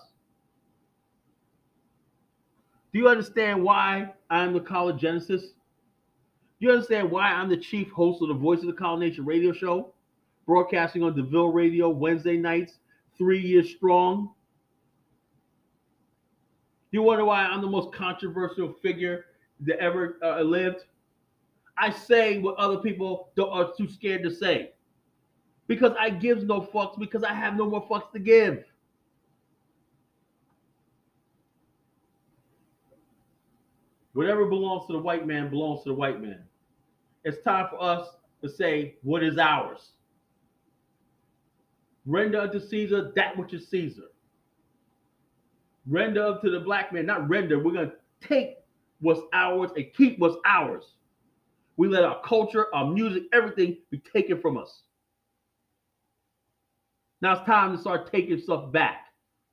Do you understand why I'm the College Genesis? Do you understand why I'm the chief host of the Voice of the College Nation radio show, broadcasting on DeVille Radio Wednesday nights, 3 years strong? You wonder why I'm the most controversial figure that ever lived? I say what other people are too scared to say. Because I give no fucks, because I have no more fucks to give. Whatever belongs to the white man belongs to the white man. It's time for us to say what is ours. Render unto Caesar that which is Caesar. Render up to the black man, not render. We're going to take what's ours and keep what's ours. We let our culture, our music, everything be taken from us. Now it's time to start taking stuff back.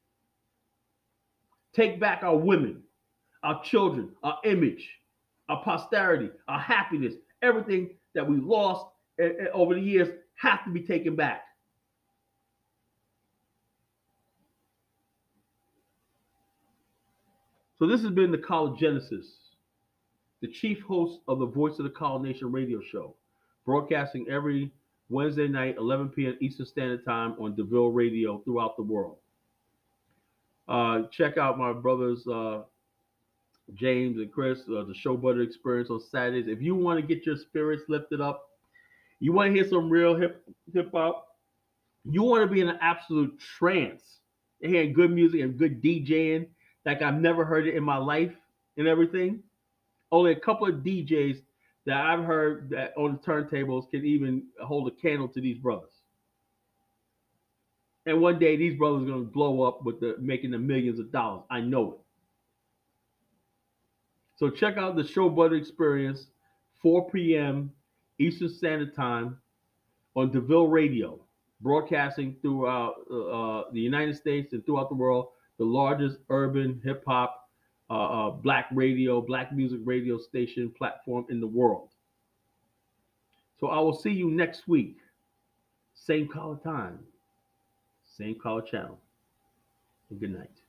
Take back our women, our children, our image, our posterity, our happiness, everything that we lost over the years have to be taken back. So this has been the College Genesis, the chief host of the Voice of the College Nation radio show, broadcasting every Wednesday night, 11 p.m. Eastern Standard Time on DeVille Radio throughout the world. Check out my brothers James and Chris, the Show Butter Experience on Saturdays. If you want to get your spirits lifted up, you want to hear some real hip hop, you want to be in an absolute trance, and hearing good music and good DJing like I've never heard it in my life and everything. Only a couple of DJs that I've heard that on the turntables can even hold a candle to these brothers. And one day these brothers are going to blow up with making the millions of dollars. I know it. So check out the Show Butter Experience, 4 p.m. Eastern Standard Time on DeVille Radio, broadcasting throughout the United States and throughout the world, the largest urban hip hop, black music radio station platform in the world. So I will see you next week. Same color time, same color channel. And good night.